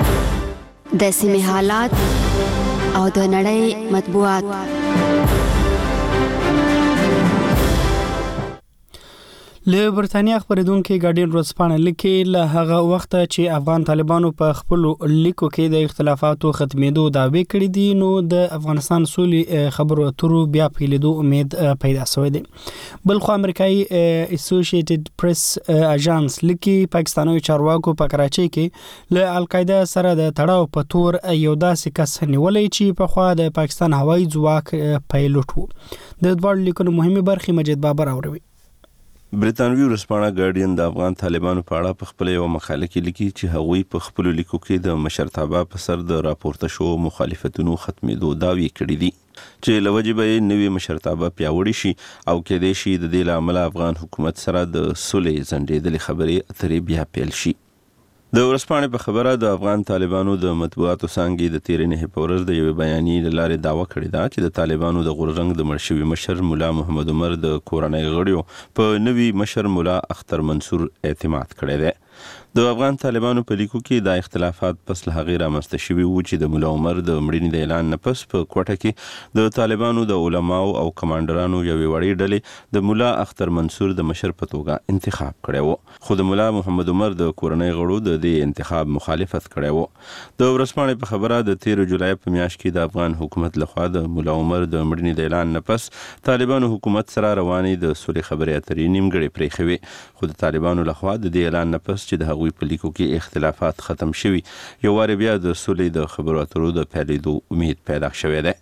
د سیمې حالات او د نړۍ مطبوعات. له برتانیا خبرېدونکو ګارډین ورځپاڼه لیکي له هغه وخت چې افغان طالبانو په خپل لیکو کې د اختلافاتو ختمېدو دعوی کړې دي نو د افغانستان سولې خبرو اترو بیا پیلېدو امید پیدا شوی دی. بل خو امریکایي اسوسییټډ پریس اژانس لیکي پاکستاني چارواکو په کراچۍ کې له القاعده سره د تړاو په تور یو داسې کس نیولې چې په خوا د پاکستان هوایي ځواک پایلوټ وو. د دوه لیکونو مهمه برخه مجید بابر اوروي. برتانوي ورځپاڼه ګارډین د افغان طالبانو په اړه په خپل یو مقاله کې لیکي چې هغوی په خپل لیکو کې د مشرتابه په سر د راپورته شو مخالفتونو ختمېدو دعوی کړې دي چې لوجبه نوې مشرتابه پیاوړی شي او کې د شي د دې لامل افغان حکومت سره د سولې ځنډېدلې خبرې اترې بیا پیل شي. د ورځپاڼې په خبره د افغان طالبانو د مطبوعاتو څانګې د تیرې نه په ورځ د یو بیانیې لارې دعوه کړې ده چې د طالبانو د غورځنګ د مرشوي مشر مولا محمد عمر د کورنۍ غړیو په نوي مشر مولا اختر منصور اعتماد کړی دی. د افغان طالبانو په لیکو کې د اختلافات پس له هغې رامنځته شوي وو چې د مولا عمر د مړینې د اعلان نه پس په کوټه کې د طالبانو د علماو او کمانډرانو یوې وړې ډلې د مولا اختر منصور د مشر په توګه انتخاب کړی وو خو د مولا محمد عمر د کورنۍ غړو د دې انتخاب مخالفت کړی وو. د ورځپاڼې په خبره د 13 جولای په میاشت کې د افغان حکومت لخوا د مولا عمر د مړینې د اعلان نه پس طالبانو حکومت سره روانې د سولې خبرې اترې نیمګړې پرېښوي خو د طالبانو لخوا د دې اعلان نه پس چې د هغوی په لیکو کې اختلافات ختم شوي یو وار بیا د سولې د خبرو اترو د پیلېدو امید پیدا شوی دی.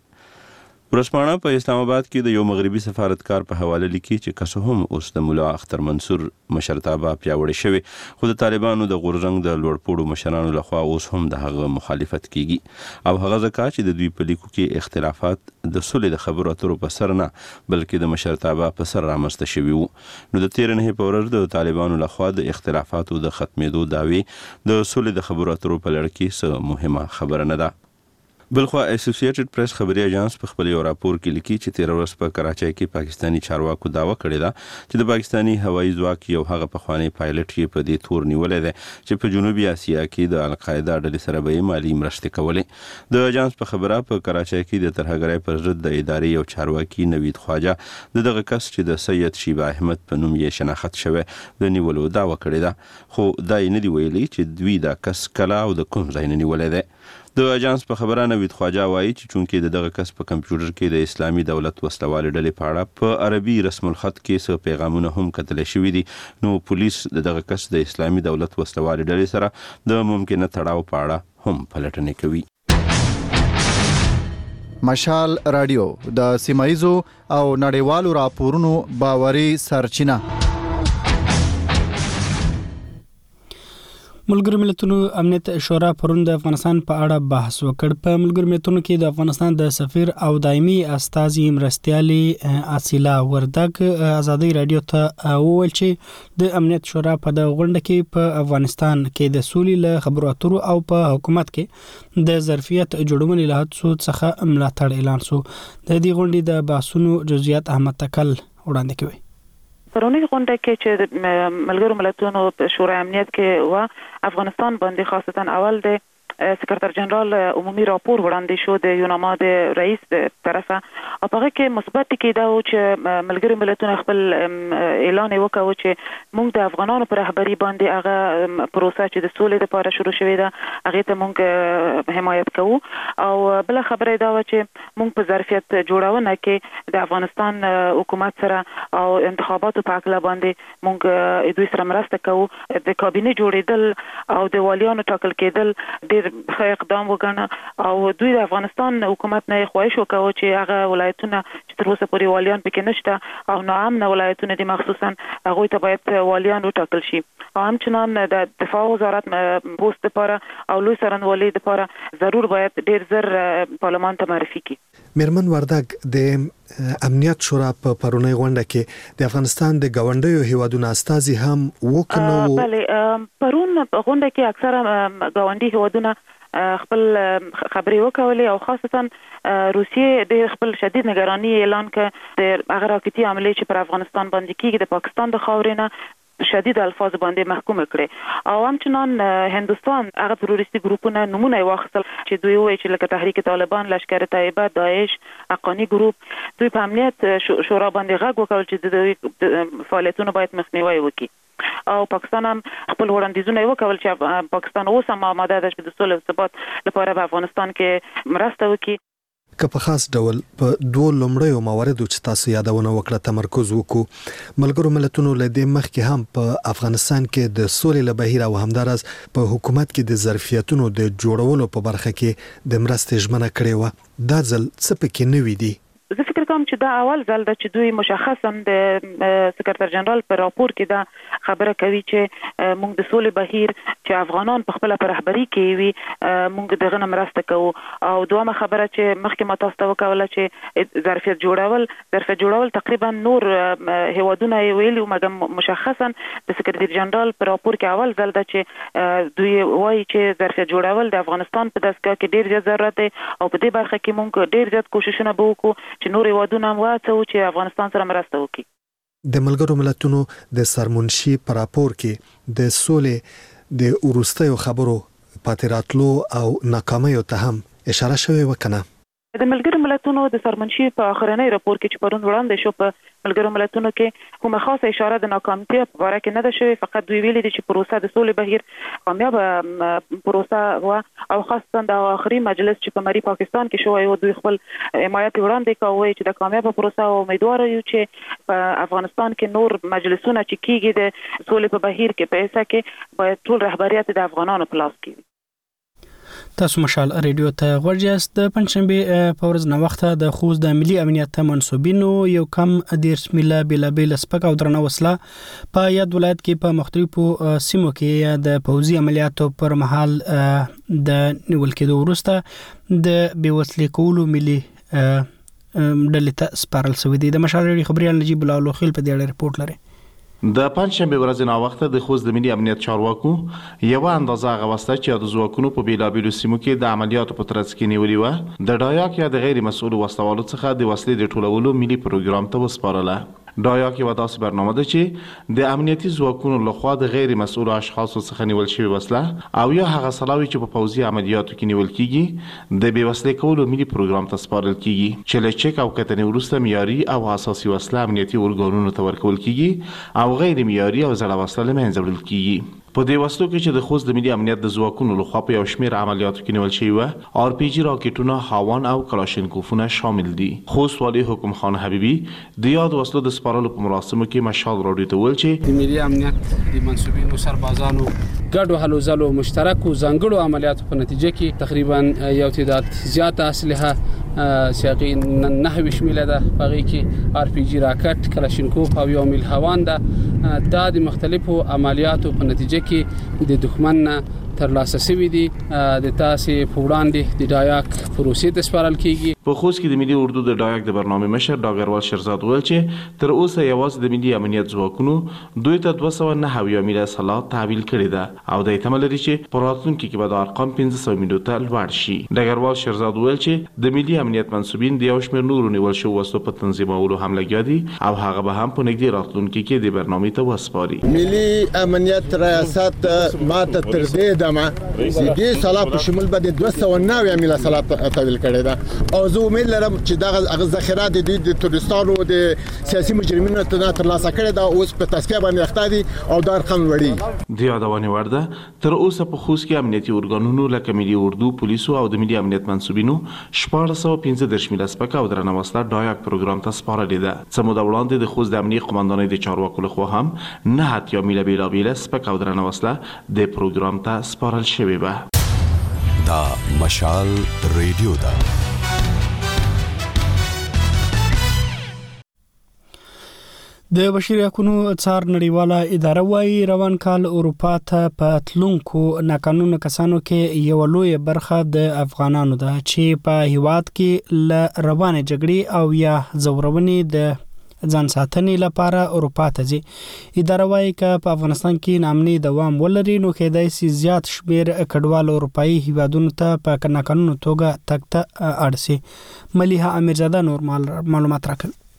ورځپاڼه په اسلام آباد کې د یو مغربي سفارتکار په حواله لیکي چې که څه هم اوس د مولا اختر منصور مشرتابه پیاوړې شوی خو د طالبانو د غورځنګ د لوړپوړو مشرانو لخوا اوس هم د هغه مخالفت کیږي او هغه ځکه چې د دوی په لیکو کې اختلافات د سولې د خبرو اترو په سر نه بلکې د مشرتابه په سر رامنځته شوي وو. نو د 13 په ورځ د طالبانو لخوا د اختلافاتو د ختمېدو دعوی د سولې د خبرو اترو په لړ کې څه مهمه خبره نه ده. بلخو اسوسییټډ پریس خبري اژانس په خپل یو راپور کې لیکي چې 13 ورځ په کراچۍ کې پاکستاني چارواکو دعوه کړې ده چې د پاکستاني هوایي ځواک یو هغه پخوانی پایلټ یې په دې تور نیولې ده چې په جنوبي اسیا کې د القاعده ډلې سره به مالی مرستې کولې. د اژانس په خبره په کراچۍ کې د ترهګرۍ پر ضد د ادارې یو چارواکي نوید خواجه دغه کس چې د سید شیبه احمد په نوم یې شناخت شوی د نیولو دعوه کړې ده خو دا یې نه دی ویلي چې دوی دا کس کله او د کوم ځای نه نیولې ده. د اژانس په خبره نوید خواجه وایي چې چونکې دغه کس په کمپیوټر کې د اسلامي دولت وسلوال ډلې په اړه په عربي رسم الخط کې څه پیغامونه هم کتل شوي دي نو پولیس دغه کس د اسلامي دولت وسلوال ډلې سره د ممکنه تړاو په اړه هم پلټنې کوي. مشال رادیو د سیمایزو او نړیوالو راپورونو باوري سرچینه. ملګرو ملتونو امنیت شورا پرون د افغانستان په اړه بحث وکړ. په ملګرو ملتونو کې د افغانستان د سفیر او دایمي استازي مرستیالي اصیلا وردګ ازادي رادیو ته وویل چې د امنیت شورا په د غونډه کې په افغانستان کې د سولې له خبرو اترو او په حکومت کې د ظرفیت جوړونې له هڅو څخه ملاتړ اعلان شو. د دې غونډې د بحثونو جزئیات احمد تکل وړاندې کوي. پرونی غونډه کې چې ملګرو ملتونو شورای امنیت کې و افغانستان باندې خاصتا اول د سکرتر جنرال عمومي راپور وړاندې شو د یوناما د رئیس طرفه او هغه کې مثبت کې دا و چې ملګرو ملتونو خپل اعلان وکړ چې موږ د افغانانو پر رهبری باندې هغه پروسه چې د سولې لپاره شروع شوې ده هغه ته موږ حمایت کوو او بل خبره دا و چې موږ په ظرفیت جوړونه کې د افغانستان حکومت سره او انتخاباتو په اړه باندې موږ دوی سره مرسته کوو. د کابینه جوړیدل او د والیانو ټاکل کېدل ډېر ښه اقدام وګڼه او دوی د افغانستان حکومت نه خواهش وکاوه چې هغه ولایتونه چې تر اوسه پورې والیان پکې نشته او ناامن ولایتونه دي مخصوصا هغه ته باید والیان وټاکل شي او همچنان د دفاع وزارت پوسټ لپاره او لوی څارنوالۍ لپاره ضرور باید ډېر زر پارلمان ته معرفي کړي. میرمن وردګ د امنیت شورا په پرونی غونډه کې د افغانستان د گاونډیو هیوادونو استازي هم وکړو. بله پرون غونډه کې اکثره گاونډي هیوادونه خپل خبري وکولې او خاصتا روسیې د خپل شدید نگرانی اعلان کړ د هغه راکټي حمله چې پر افغانستان باندې کیږي د پاکستان د خاورې نه شدید الفاظ باندې محکوم کړي او همچنان هندستان هغه تروریستي ګروپونه نمونه واخیستل چې دوی وایي چې لکه تحریک طالبان، لشکر طیبه، داعش، حقانی ګروپ دوی په امنیت شورا باندې غږ وکړ چې د فعالیتونو باید مخنیوي وکړي او پاکستان هم خپل وړاندیزونه وکول چې پاکستان اوس هم آماده ده چې د سولې او ثبات لپاره په افغانستان کې مرسته وکړي. که په خاص ډول په دوه لومړیو مواردو چې تاسو یادونه وکړه تمرکز وکړو، ملګرو ملتونو له دې مخکې هم په افغانستان کې د سولې له بهیر او همدارس په حکومت کې د ظرفیتونو د جوړولو په برخه کې د مرستې ژمنه کړې و. دا ځل څه پکې نوي دي؟ زه فکر کوم چې دا اول ځل ده چې دوی مشخصا د سکرتر جنرال په راپور کې دا خبره کوي چې موږ د سولې بهیر چې افغانان په خپل پر رهبری کې وي موږ دغه مرسته کوو. او دومره خبره چې مخکې ما تاسو ته وکوله چې ظرفیت جوړول تقریبا نور هیوادونه ویلي مګر مشخصا د سکرتر جنرال په راپور کې اول ځل ده چې دوی وایي چې ظرفیت جوړول د افغانستان په دستګاه کې ډیر زیات ضرورت دی او په دې برخه کې موږ ډیر زیات کوششونه به وکړو چې نور هیوادونه هم وهڅوو چې افغانستان سره مرسته وکړي. د ملګرو ملتونو د سرمنشي په راپور کې د سولې د وروستیو خبرو پاتې راتلو او ناکامیو ته هم اشاره شوې وکنه. د ملګرو ملتونو د سرمنشي په اخرنۍ راپور کې چې پرون وړاندې شو په ملګرو ملتونو کې کومه خاصه اشاره د ناکامتیا په اړه کې نه ده شوې، فقط دوی ویلي دي چې پروسه د سولې بهیر کامیاب پروسه و او خاصه د اخري مجلس چې په مری پاکستان کې شوی و دوی خپل حمایت وړاندې کوي چې د کامیاب پروسه او امیدوار یو چې په افغانستان کې نور مجلسونه چې کیږي د سولې په بهیر کې په اساس کې باید ټول رهبریت د افغانانو په لاس کې. تاسو مشال ریډیو ته ورجاست. د پنځشنبه په ورځ نو وخت د خوست د ملي امنیت منسوبینو یو کم 10 میله بلا سپک او درنه وسله په یاد ولایت کې په مختلفو سیمو کې د پوځي عملیاتو پر مهال د نیول کېدو وروسته د بیوسلې کولو ملي ډلې ته سپارل شوی دی. د مشال ریډیو خبريال نجیب الله لوخیل په دې اړه ریپورت لري. د پنځشنبه ورځ نه وخت د خوست د ملي امنیت چارواکو یو اندازه غوسته چې د ځواکونو په بیلابیلو سیمو کې د عملیاتو په ترڅ کې نیولې و د ډایاک یا د غیر مسؤل وسلوالو څخه د وسلې د ټولولو ملي پروګرام ته وسپارله. ډایاک یو داسې برنامه ده چې د امنیتي ځواکونو لخوا د غیر مسؤل اشخاصو څخه نیول شوی وسله او یا هغه سلاوي چې په پوځي عملیاتو کې نیول کیږي د بې وسلې کولو ملي پروګرام ته سپارل کیږي چې له چک او کتنې وروسته معیاري او اساسي وسله امنیتي ارګانونو ته ورکول کیږي او غیر معیاري او زړه وسله له منځه وړل کیږي. په دې وسلو کې چې د خوست د ملي امنیت د ځواکونو لخوا په یو شمېر عملیاتو کې نیول شوی و آر پی جی راکټونه، هاوان او کلاشینکوفونه شامل دي. خوست والي حکم خان حبیبي د یاد وسلو د سپارلو په مراسمو کې مشال راډیو ته ویل چې د ملي امنیت د منسوبینو سربازانو ګډو هلو ځلو مشترکو ځانګړو عملیاتو په نتیجه کې تقریبا یو تعداد زیاته اسلحه سیاقي 9 میله ده پغې کې آر پی جی راکټ، کلاشینکوف او یو میل هاوان ده د مختلفو عملیاتو په نتیجه کې د دښمن نه ترلاسه شوی دي. د تاسې په وړاندې د ډایاک پروسې ته سپارل کیږي. په خوست کې د ملي اردو د ډایاک د برنامه مشر ډاګروال شیرزاد ویل چې تر اوسه یوازې د ملي امنیت ځواکونو دوی ته 209 میله سلاح تحویل کړې ده او د احتمال لري چې په راتلونکي کې به د ارقام 500 میلیو ته لوړ شي. ډاګروال شیرزاد ویل چې د ملي امنیت منسوبین د یو شمېر نورو نیول شوو وسلو په تنظیمولو هم لګیا دي او هغه به هم په نږدې راتلونکي کې د برنامې ته وسپاري. ملي امنیت ریاست ماته تر دې دې سلاح په شمول باندې 209 میله سلاح تحویل کړې ده او زه امید لرم چې دا ذخیره د دوی د تورستانو د سیاسي مجرمینو ته ترلاسه کړې ده اوس په تصفیه باندې اخته دي او دا رقم لوړي. د یادونه ورده تر اوسه په خوست کې امنیتي ارګانونو لکه ملي اردو، پولیسو او د ملي امنیت منسوبینو 1415 میله سپک او درنه وسله ډایاک پروګرام ته سپارلې ده. څه موده وړاندې د خوست د امنیت قومندانۍ د چارواکو لخوا هم 9 میله بیلابیله سپک او درنه وسله د پروګرام ته سپارل شوی و. دا مشال ریډیو ده. د بشري حقوقو څار نړیواله اداره وايي روان کال اروپا ته په تلونکو ناقانونه کسانو کې یو لوی برخه د افغانانو ده چې په هیواد کې ل روانه جګړې او یا زورونې د ځان ساتنې لپاره اروپا ته ځي. اداره وايي چې په افغانستان کې نامني دوام ولري نو کېدای شي زیات شمیر کډوال اروپאי هیوادونو ته په ناقانونه توګه تګ ته اړ شي. ملیحه امیرزاده نور معلومات راکړي.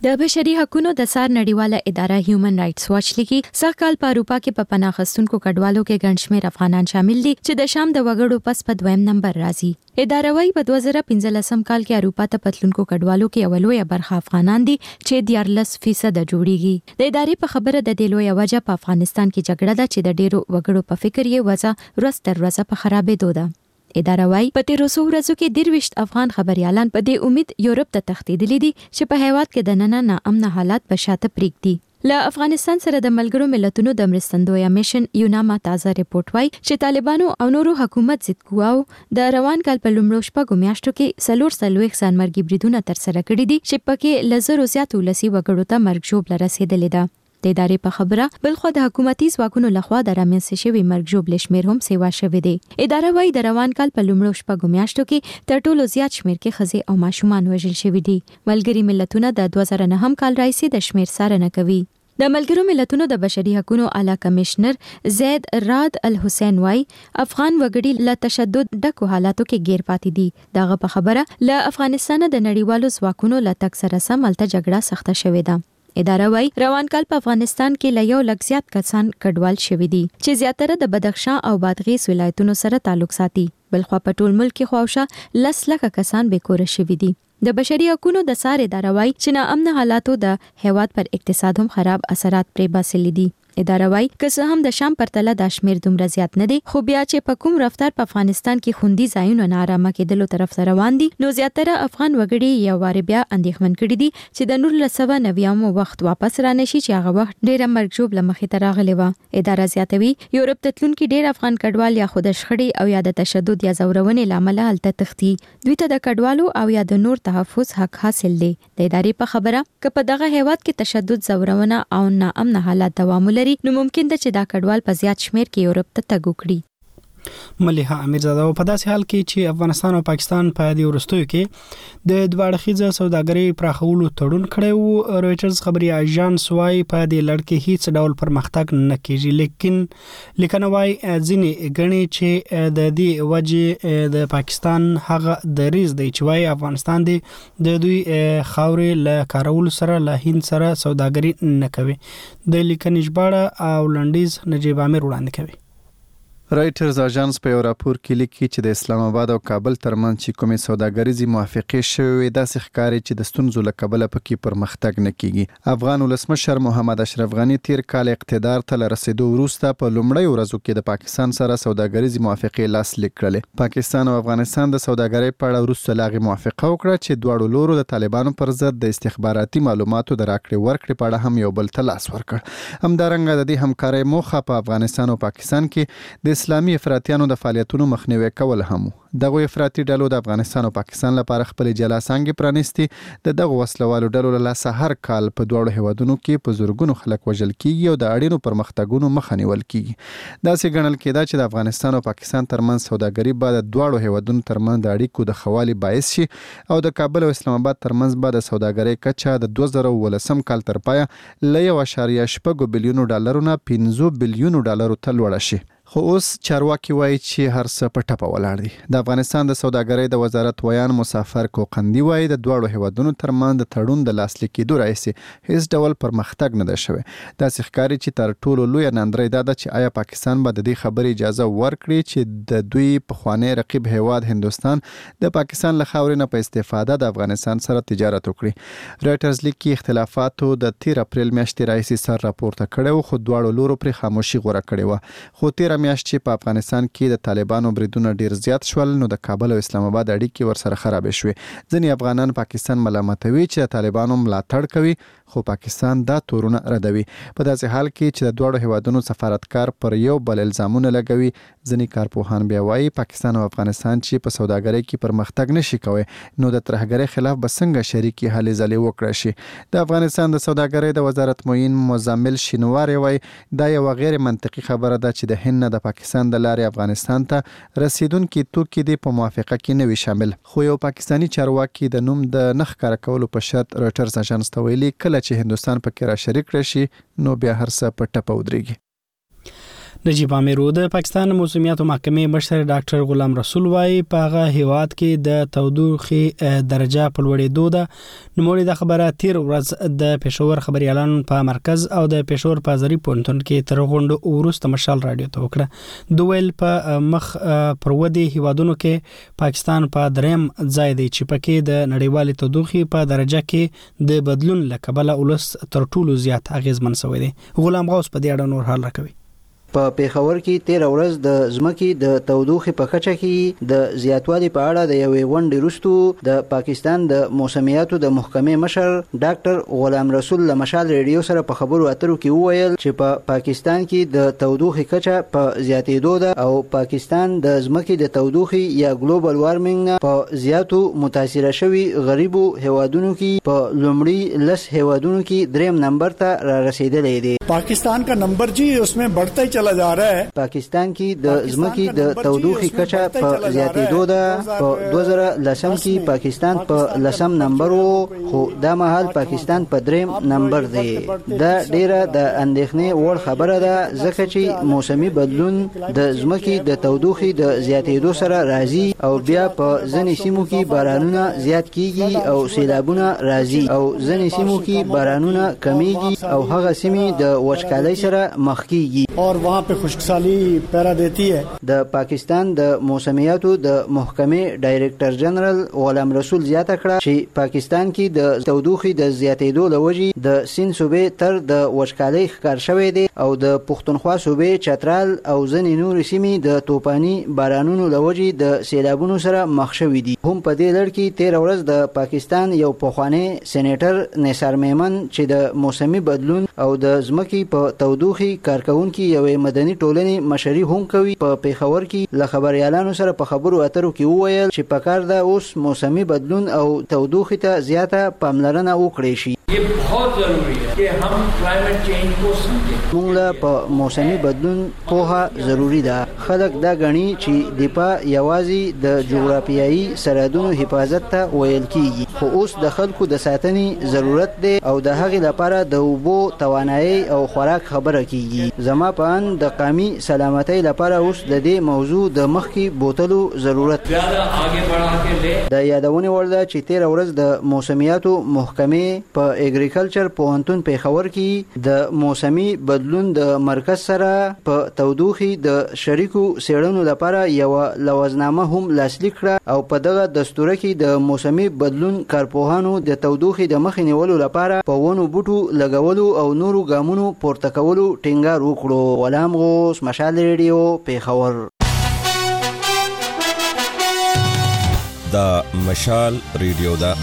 د بشري حقوقو د سار نړیواله اداره هیومن رائټس واچ لیکي سږ کال په اروپا کې په پناه اخیستونکو کډوالو کې ګڼ شمېر افغانان شامل دي چې د شام د وګړو پس په دویم نمبر راځي. اداره وايي په 2015 کال کې اروپا ته پتلونکو کډوالو کې یو لوی برخه افغانان دي چې 14% جوړیږي. د ادارې په خبره د دې لوی وجه په افغانستان کې جګړه ده چې د ډیرو وګړو په فکر یې وځه ورځ تر ورځې په خرابېدو ده. اداره وايي په تیرو څو ورځو کې 23 افغان خبريالان په دې امید یورپ ته تښتېدلي دي چې په هیواد کې د نن ناامن حالات په شاته پریږدي. له افغانستان سره د ملګرو ملتونو د مرستندویه میشن یوناما تازه ریپورت وايي چې طالبانو او نورو حکومت ضد قواو د روان کال په لومړو شپږو میاشتو کې 440 ځانمرګي بریدونه ترسره کړي دي چې پکې لزرو زیات ولسی وګړو ته مرګ ژوبله رسیدلې ده. د ادارې په خبره بلخو د حکومتي ځواکونو لخوا د رامنځته شوی مرګ ژوبل شمیر هم سیوا شوی دی. اداره وايي د روان کال په لومړو شپږو میاشتو کې تر ټولو زیات شمیر کې ښځې او ماشومان وژل شوي دي. ملګري ملتونه د 2009 کال راهیسې د شمیر څارنه کوي. د ملګرو ملتونو د بشري حقوقو اعلی کمشنر زید راد الحسین وايي افغان وګړي له تشدد ډکو حالاتو کې گیر پاتې دي. دغه په خبره له افغانستان د نړیوالو ځواکونو له تک سره سم ملته جګړه سخته شوې ده. اداره وايي روان کال په افغانستان کې له 1 لک زیات کسان کډوال شوي دي چې زیاتره د بدخشان او بادغیس ولایتونو سره تعلق ساتي. بلخو په ټول ملک کې خواوشه 10 لک کسان بیکور شوي دي. د بشري حقوقو د سار اداره وايي چې ناامن حالاتو د هیواد پر اقتصاد هم خراب اثرات پرې باسلي دي. اداره وايي که څه هم د شام پرتله د شمیر دومره زیات نه دي خو بیا چې په کوم رفتار په افغانستان کې خوندي ځایونه نارامه کېدلو طرف ته روان دي نو زیاتره افغان وګړي یو واره بیا اندېښمن کړي دي چې د 1990 وخت واپس رانشي چې هغه وخت ډېر مرګ ژوبله مخې ته راغلی و. اداره زیاتوي یورپ ته تلونکي ډېر افغان کډوال یا خود شخړې او یا د تشدد یا زورونې لامل هلته تختی. دوی ته د کډوالو او یا د نور تحفظ حق حاصل دی. د ادارې په خبره که په دغه هیواد کې تشدد زورونه او ناامن حالات دوام نو ممکن ده چې دا کډوال په زیات شمیر کې یورپ ته تګ وکړي. مليحه امیرزاده په داسې حال کې چې افغانستان او پاکستان په دې وروستیو کې د دوه اړخیزه سوداګرۍ پراخولو تړون کړی وو. رويټرز خبري اژانس وايي په دې لړ کې هیڅ ډول پرمختګ نه کیږي لیکن وايي ځینې غني چې د دې وجه د پاکستان هغه دریز دی چې وايي افغانستان د دوی خاورې له کارول سره له هند سره سوداګري نه کوي. د لیکنې ژباړه او لنډیز نجیب عامر وړاندې کوي. رائټرز اژانس په یو راپور کې لیکي چې د اسلام آباد او کابل ترمنځ چې کومې سوداګریزي موافقې شوې داسې ښکاري چې د ستونزو له کبله پکې پرمختګ نه کیږي. افغان ولسمشر محمد اشرف غنی تیر کال اقتدار ته رسیدو وروسته په لومړی ورځو کې د پاکستان سره سوداګریزي موافقې لاسلیک کړلې. پاکستان او افغانستان د سوداګرۍ په اړه وروسته لاغي موافقه وکړه چې دواړو لورو د طالبانو پر ضد د استخباراتي معلوماتو د راکړې ورکړې په اړه هم یو بل ته لاس ورکړ. همدارنګه د دې همکارۍ موخه په افغانستان او پاکستان کې د اسلامي افراطیانو د فعالیتونو مخنیوي کول هم. دغه افراطي ډلو د افغانستان او پاکستان لپاره خپل جلا څنګه پرانیستي دغه وسلوالو ډلو له هر کال په دوړو هیوادونو کې په زورګونو خلک وژل کیږي او د اړینو پرمختګونو مخه نیول کیږي. دا څنګه ګڼل کېده چې د افغانستان او پاکستان ترمنځ سوداګري بعد د دوړو هیوادونو ترمنځ د اړیکو د خوالي باعث شي او د کابل او اسلام آباد ترمنځ بعد د سوداګرۍ کچه د 2019 کال تر پایه ل 1.8 بلیون ډالر نه 5 بلیون ډالر ته لوړ شي. خو اوس چارواکي وایي چې هر څه په ټپه ولاړ دي. د افغانستان د سوداګرۍ د وزارت ویان مسافر کوقندي وایي د دوړو هیوادونو ترمنځ د تړون د لاسلیک کېدو راځي هیڅ ډول پرمختګ نه ده شوی. دا ښکاري چې تر ټولو لوی نندرې ده چې آیا پاکستان به د دې خبرې اجازه ورکړي چې د دوی په خوانی رقیب هیواد هندستان د پاکستان له خاورې نه په استفاده د افغانستان سره تجارت وکړي. رائټرز لیکي اختلافاتو د 13 اپریل میاشتې راځي سر راپورته کړو خو دواړو لورو پر خاموشي غوړه کړې و. خو 13 میاشت چې په افغانستان کې د طالبانو بریدونه ډیر زیات شول نو د کابل او اسلام آباد اړیکې ورسره خراب شوې. ځینې افغانان پاکستان ملامتوي چې د طالبانو ملاتړ کوي خو پاکستان دا تورونه ردوي. په داسې حال کې چې د دوه هیوادونو سفارتکار پر یو بل الزامونه لګوي. ځینې کارپوهان بیا وایي پاکستان او افغانستان چې په سوداګرۍ کې پرمختګ نشي کوي نو د ترهګرۍ خلاف به څنګه شریکي هلې ځلې وکړي شي. د افغانستان د سوداګرۍ د وزارت معین مزمل شینواری وایي دا یو غیر منطقي خبره ده چې د هند د پاکستان د لارې افغانستان ته رسیدونکي توکي د په موافقه کې نه وي شامل. خو یو پاکستانی چارواکي د نوم د نخ کار کولو په شرط رويټرز اژانس ته ویلي کله چې هندستان پکې را شریک راشي نو بیا هر څه په ټپه ودرېږي. نجیب امیرو د پاکستان موسمیاتو محکمې مشر ډاکټر غلام رسول وايي په هغه هیواد کې د تودوخې درجه په لوړېدو ده. نوموړي د خبره تیر ورځ د پېښور خبريالانو په مرکز او د پېښور په ازري پونتون کې تر غونډو وروسته مشال رادیو ته وکړه. دویل په مخ پر ودی هیوادونو کې پاکستان په دریم ځای دی چې پکې د نړیوالې تودوخې په درجه کې د بدلون لکبله ولس تر ټولو زیات اغیزمن شوی دی. غلام غوث په دې اړه نور حال راکوي. په پیښور کې 13 ورځ د ځمکې د تودوخې په کچه کې د زیاتوالي په اړه د یوې غونډې وروسته د پاکستان د موسمیاتو د محکمې مشر ډاکټر غلام رسول له مشال ریډیو سره په خبرو اترو کې وویل چې په پاکستان کې د تودوخې کچه په زیاتېدو ده او پاکستان د ځمکې د تودوخې یا ګلوبل وارمنګ په زیاتو متاثره شوي غریبو هیوادونو کې په لومړي 10 هیوادونو کې دریم نمبر ته را رسیدلی دی. पाकिस्तान का नंबर जी उसमें बढ़ता ही चला जा रहा है. पाकिस्तान की د ځمکې د تودوخې کچه په زیاتېدو ده. په 2010 کې پاکستان په 10 نمبر وو خو دا مهال پاکستان په دریم نمبر دی. دا ډیره د اندېښنې وړ خبره ده ځکه چې موسمي بدلون د ځمکې د تودوخې د زیاتېدو سره راځي او بیا په ځینې سیمو کې بارانونه زیات کیږي او سیلابونه راځي او ځینې سیمو کې بارانونه کمیږي او هغه سیمې د وچکالۍ سره مخ کیږي और वहां पे खुशकसाली पैरा देती है. د پاکستان د موسمیاتو د محکمې ډایریکټر جنرال غلام رسول زیاته کړه چې پاکستان کې د تودوخې د زیاتېدو لوجې د سین صوبې تر د وچکالۍ ښکار شوی دی او د پښتونخوا صوبې چترال او ځینې نورې سیمې د توپاني بارانونو لوجې د سیلابونو سره مخ شوي دي. هم په دې لړ کې 13 ورځ د پاکستان یو پخوانی سېنیټر نثار میمن چې د موسمي بدلون او د ځمکې په تودوخې کارکونکي یوې مدني ټولنې مشري هم کوي. په پیښور کې له خبريالانو سره په خبرو اترو کې وویل چې پکار ده اوس موسمي بدلون او تودوخې ته زیاته پاملرنه وکړي شي. ये बहुत जरूरी है कि हम क्लाइमेट चेंज को समझें. موږ له په موسمي بدلون پوهه ضروری ده. خلک دا غني چې دفاع یوازې د جغرافیایي سرحدونو حفاظت ته ویل کیږي خو اوس د خلکو د ساتنې ضرورت دی او د هغې لپاره د اوبو توانایي او خوراک خبره کیږي. زما په ان د قومي سلامتۍ لپاره اوس د دې موضوع د مخکې بوتلو ضرورت دی. د یادونه وړ ده چې 13 ورځ د موسمیاتو محکمې په اګریکلچر پوهنتون پیښور کې د موسمي بدلون د مرکز سره په تودوخې د شریکو څېړنو لپاره یو لوازنامه هم لاسلیک کړه او په دغه دستور کې د موسمي بدلون کارپوهانو د تودوخې د مخې نیولو لپاره په ونو بوټو لګولو او نورو ګامونو پورته کولو ټینګار وکړو. غلام غوث، مشال ریډیو، پیښور. دا مشال ریډیو دا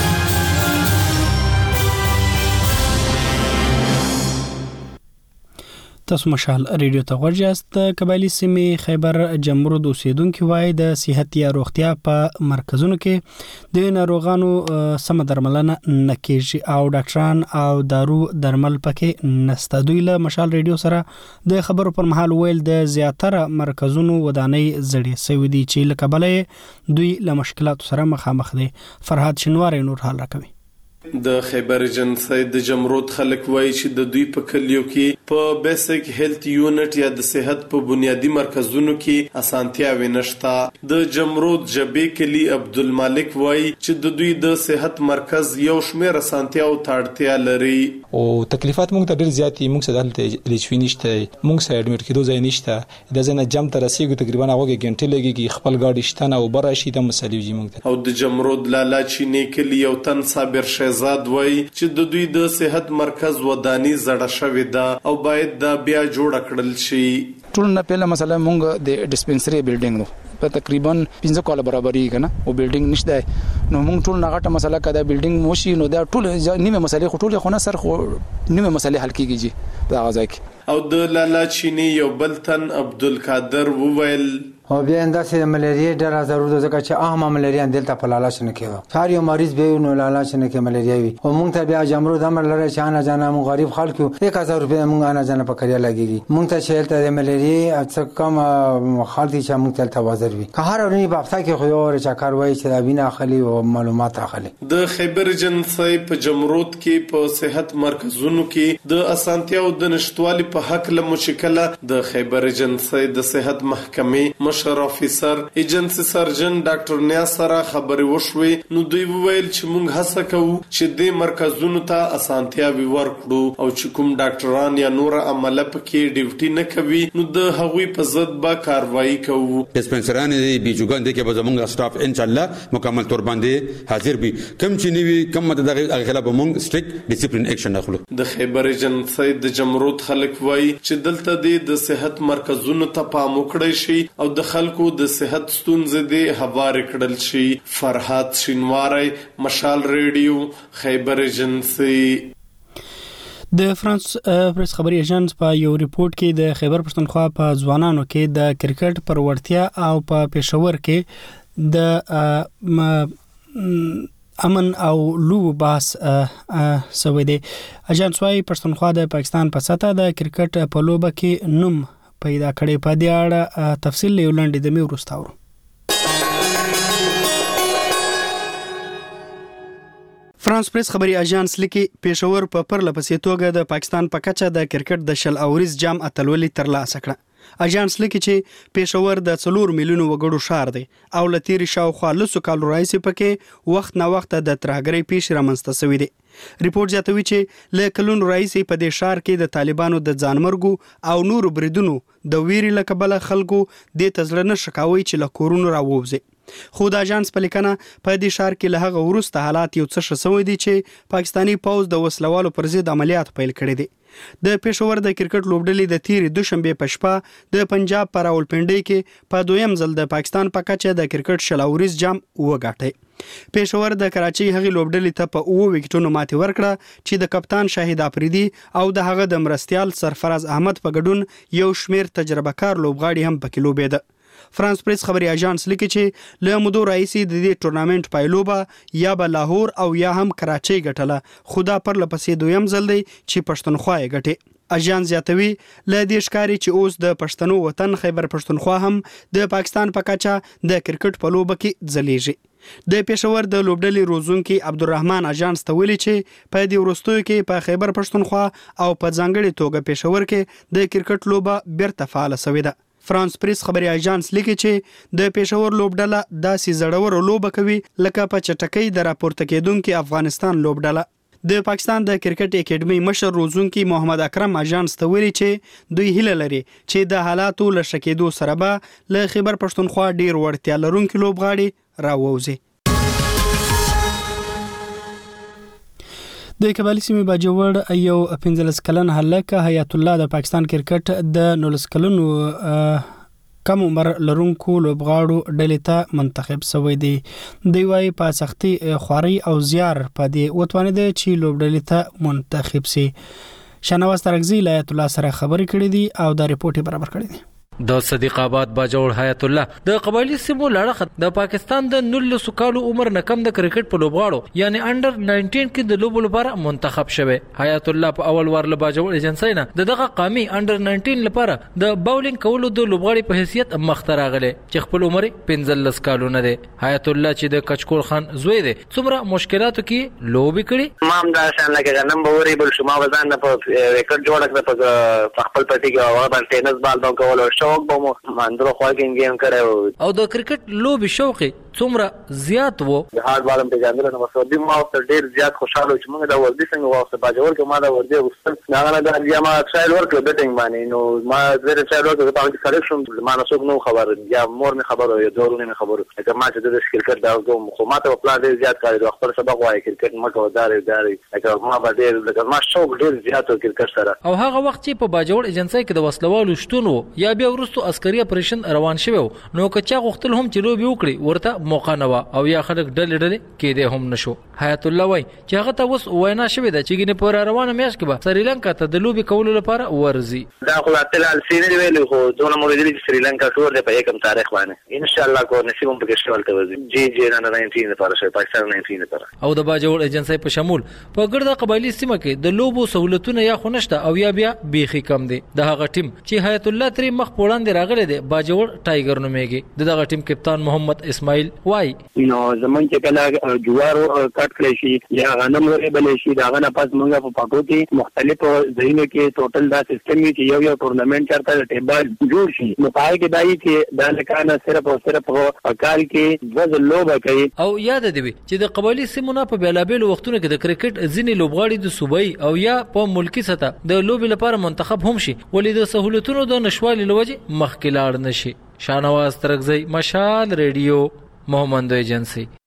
تاسو مشال ریډیو ته ورجاست. قبایلی سیمې خیبر جمرود اوسیدونکو وای د صحت یا روغتیا په مرکزونو کې د ناروغانو سم درملنه نکېږي او ډاکټران او دارو درمل پکې نسته. دوی له مشال ریډیو سره د خبرو پر مهال ویل د زیاتره مرکزونو ودانۍ زړې سوي دي چې له کبله دوی له مشکلاتو سره مخامخ دي. فرهاد شنوار نور حال راکوي. د خیبر جنسای د جمرود خلک وایي چې د دوی په کلیو کې په بیسیک هیلث یونټ یا د صحت په بنیادی مرکزونو کې اسانتیاوي نشته. د جمرود جبې کلی عبدالمالک وایي چې د دوی د صحت مرکز یو شمېر اسانتیاو ته اړتیا لري او تکلیفات موږ ته ډېر زیات دي. موږ سره دلته لیچوي نشته، موږ سره اډمیټ کېدو ځای نشته. د ځنه جام ته رسیدو تقریبا هغه غنټه لګيږي. خپل گاډي شته نه او براشي د مسلې وي موږ. او د جمرود لالا چینی کلی یو تن صابر شهزاد وایي چې د دوی د صحت مرکز ودانی زړه شوې ده او باید دا بیا جوړ کړل شي. ټول نه پهله مسله موږ د ډیسپنسری بلډینګ نو په تقریبا 15 کال برابرۍ کنه او بلډینګ نشته نو موږ ټول نغټه مسله کده بلډینګ موشي نو دا ټول نیمه مسلې ټول خو نه سر خو نیمه مسلې حل کیږي دا غځای. او د لالا چینی یو بلتن عبدالقادر وویل او بیا انداسې ملیریا ډېره ضرورت ده ځکه چې عامه ملیریا دلته په لالا شنه کېږي. هر یو مریض به نو لالا شنه کې ملیریا وي او موږ ته بیا جمرود امر لري چې انا جانا موږ غریب خلک یو 1000 روپیا موږ انا جانا په کړیا لګيږي. موږ ته شهر ته ملیریا څه کم خالتي چې موږ ته توازر وي که هر ورځ په هفته کې خو یو ورځ کاروي چې دا بنا اخلي او معلومات اخلي. د خیبر جنسای په جمرود کې په صحت مرکزونو کې د اسانتیاو د نشټوالي په حق له مشکله د خیبر ایجنسی د صحت محکمې مشر افیسر ایجنسی سرجن ډاکټر نیاز سره خبرې وشوې نو دوی وویل چې موږ هڅه کوو چې د مرکزونو ته اسانتیاوي ورکړو او چې کوم ډاکټران یا نور عمله پکې ډیوټي نه کوي نو د هغوی په ضد به کاروایی کوو. ډسپنسران دي بیجوګان دي کې به زموږ سټاف ان شاء الله مکمل تور باندې حاضر وي کوم چې نیوي کوم د خلاف موږ سټریکټ ډیسپلین اکشن اخلو. د خیبر ایجنسی د جمرود خلک وایي چې دلته د صحت مرکزونو ته پام وکړی شي او د خلکو د صحت ستونزې د هوارې کړل شي. فرهاد شینواری، مشال ریډیو، خیبر ایجنسی. د فرانس پریس خبري ایجنس په یو ریپورت کې د خیبر پښتونخوا په ځوانانو کې د کرکټ پر وړتیا او په پېښور کې د امن او لوب باس سوي دي. ایجنس وايي پښتونخوا د پاکستان په سطح د کرکټ په لوبه کې نوم پیدا کړي. په دې اړه تفصیل لیولند د می ورستاورو. فرانس پریس خبري اژانس لیکي پېښور په پرله پسې توګه د پاکستان په کچه د کرکټ د شل اوریز جام اتلولي ترلاسه کړه. اژانس لیکي چې پېښور د 4 میلیونو وګړو ښار دی او لتیری شاوخوا لسو کالو راځي پکې وخت نه وخت د ترهګرۍ پیښې رامنځته شوې دي. ریپورت زیاتوي چې له کلونو راځي په دې ښار کې د طالبانو د ځانمرګو او نورو بریدونو د ویري له کبله خلکو د تزړه نه شکاوي چې له کورونو راووځي. خو د اژانس په لیکنه په دې ښار کې له هغه وروسته حالات یو څه شوي دي چې پاکستانی پوځ د وسلوالو پر ضد عملیات پیل کړي دي. د پېښور د کرکټ لوبډلې د تیرې دوشنبه په شپه د پنجاب په راولپنډۍ کې په دویم ځل د پاکستان په کچه د کرکټ شل اوریز جام وګاټي. پېښور د کراچۍ هغې لوبډلې ته په 9 وکټونو ماتې ورکړه چې د کپتان شاهد افریدي او د هغه د مرستيال سرفراز احمد په ګډون یو شمیر تجربه کار لوبغاړي هم پکې لوبېده. فرانس پریس خبري اژانس لیکي چې له مودو راځي د دې ټورنامنت پایلوبه یا به لاهور او یا هم کراچۍ ګټله خدا پر لپسې دویم ځل دی چې پښتونخوا یې ګټي. اژانس زیاتوي له دې ښکاری چې اوس د پښتنو وطن خیبر پښتونخوا هم د پاکستان په کچه د کرکټ په لوبه کې ځلیږي. د پېښور د لوبډلې روزونکي عبدالرحمن اژانس ته ویلي چې په دې وروستیو کې په خیبر پښتونخوا او په ځانګړي توګه پېښور کې د کرکټ لوبه بیرته فعاله شوې ده. فرانس پریس خبري اژانس لیکي چې د پېښور لوبډله داسې زړور لوبه کوي لکه په چټکۍ د راپورته کېدونکو افغانستان لوبډله. د پاکستان د کرکټ اکیډمي مشر روزونکي محمد اکرم اژانس ته ویلي چې دوی هیله لري چې د حالاتو له شکېدو سره به له خیبر پښتونخوا ډیر وړتیا لرونکي لوبغاړي راووځي. د کابل سیمې باجوړ یو 15 کلن هلک حیات الله د پاکستان کرکټ د 19 کلنو کم عمر لرونکو لوبغاړو ډلې ته منتخب شوی دی. دوی وايي په سختي خواري او زیار په دې وتوانید چې لوبډلې ته منتخب شي. شنواز ترغزی حیات الله سره خبرې کړې دي او دا ریپورت برابر کړی دی. د صدیق آباد باجوړ حیات الله د قبایلی سیمو لړخ د پاکستان د 19 کالو عمر نه کم د کرکټ په لوبغاړو یعنی انډر 19 کې د لوبو لپاره منتخب شوه. حیات الله په اول وار له باجوړ ایجنسی نه دغه قامي انډر 19 لپاره د باولینګ کولو د لوبغاړي په حیثیت مخته راغله چې خپل عمر 15 کالونه دی. حیات الله چې د کچکول خان زوی دی څومره مشکلاتو کې لوبي کړي. ما هم دا شان لکه نن به وری بل شما وزن په ریکارډ جوړ کړ په خپل پټي کې او باندې ټینس بال دا کول شوق به مو مندرو خواږه گیم کړو او د کرکټ لوبي شوق څومره زیات وو. د هارد بالم په ځاندره نو مسعودي ما او ډیر زیات خوشاله چې موږ دا ورځي څنګه واسه باجوړ کې ما دا ورځي وستل ناغه دا جما ټرایل ورک بیټینګ باندې نو ما زه ټرایل ورک په باندې سلیکشن ما نه څوک نو خبر یا مور نه خبر یا دورونه نه خبر چې ما چې د کرکټ دا کوم خو ما ته په پلان ډیر زیات کاری د خپل سبق وای کرکټ مکو داري لکه ما به ډیر لکه ما شوق ډیر زیات کرکټ سره. او هغه وخت چې په باجوړ ایجنسی کې د وسلوالو شتون یا بیا ورستو عسکري اپریشن روان شوی نو که چا غوښتل هم چې لوبي وکړي ورته موقع نه و او یا خلک ډلې کېده هم نشو. حیات الله وای چې هغه ته وس وینا شوی د چګینه پر روانه میاش کې به سریلانکا ته د لوبي کولو لپاره ورزي. دا خو اتل سینې ویلو خو دونه موري د سریلانکا ټور د په یکم تاریخ باندې ان شاء الله کو نصیب هم پکې شول ته وځي جی 19 لپاره شي پاکستان 19 لپاره. او د باجوړ ایجنسی په شمول په ګرده قبایلی سیمه کې د لوبو سہولتونه یا خنشته او یا بیا بیخي کم دي. د هغه ټیم چې حیات الله تری مخ وړاندې راغلی دی باجوړ ټایګر نومېږي دغه ټیم کپتان محمد اسماعیل وای نو زمون چې کله جوار کټ کړی شي یا غنم ورېبل شي دا غنه پس موږ په پاکو کې مختلفو ځایونو کې ټوټل دا سیستم چې یو ټورنمنت چرته ټیبل جوړ شي نو پای کې دای چې دا لکانه صرف او صرف کال کې د لوبه کوي او یاد دی چې د قبایلی سیمونو په بیلابل وختونو کې د کرکټ ځینې لوبغاړي د صوبایي او یا په ملکی سطح د لوبې لپاره منتخب هم شي ولې د سہولتونو د نشوالي لوجه مخکې لاړ نشي. شاهنواز ترکزی، مشال ریډیو، محمد ایجنسی.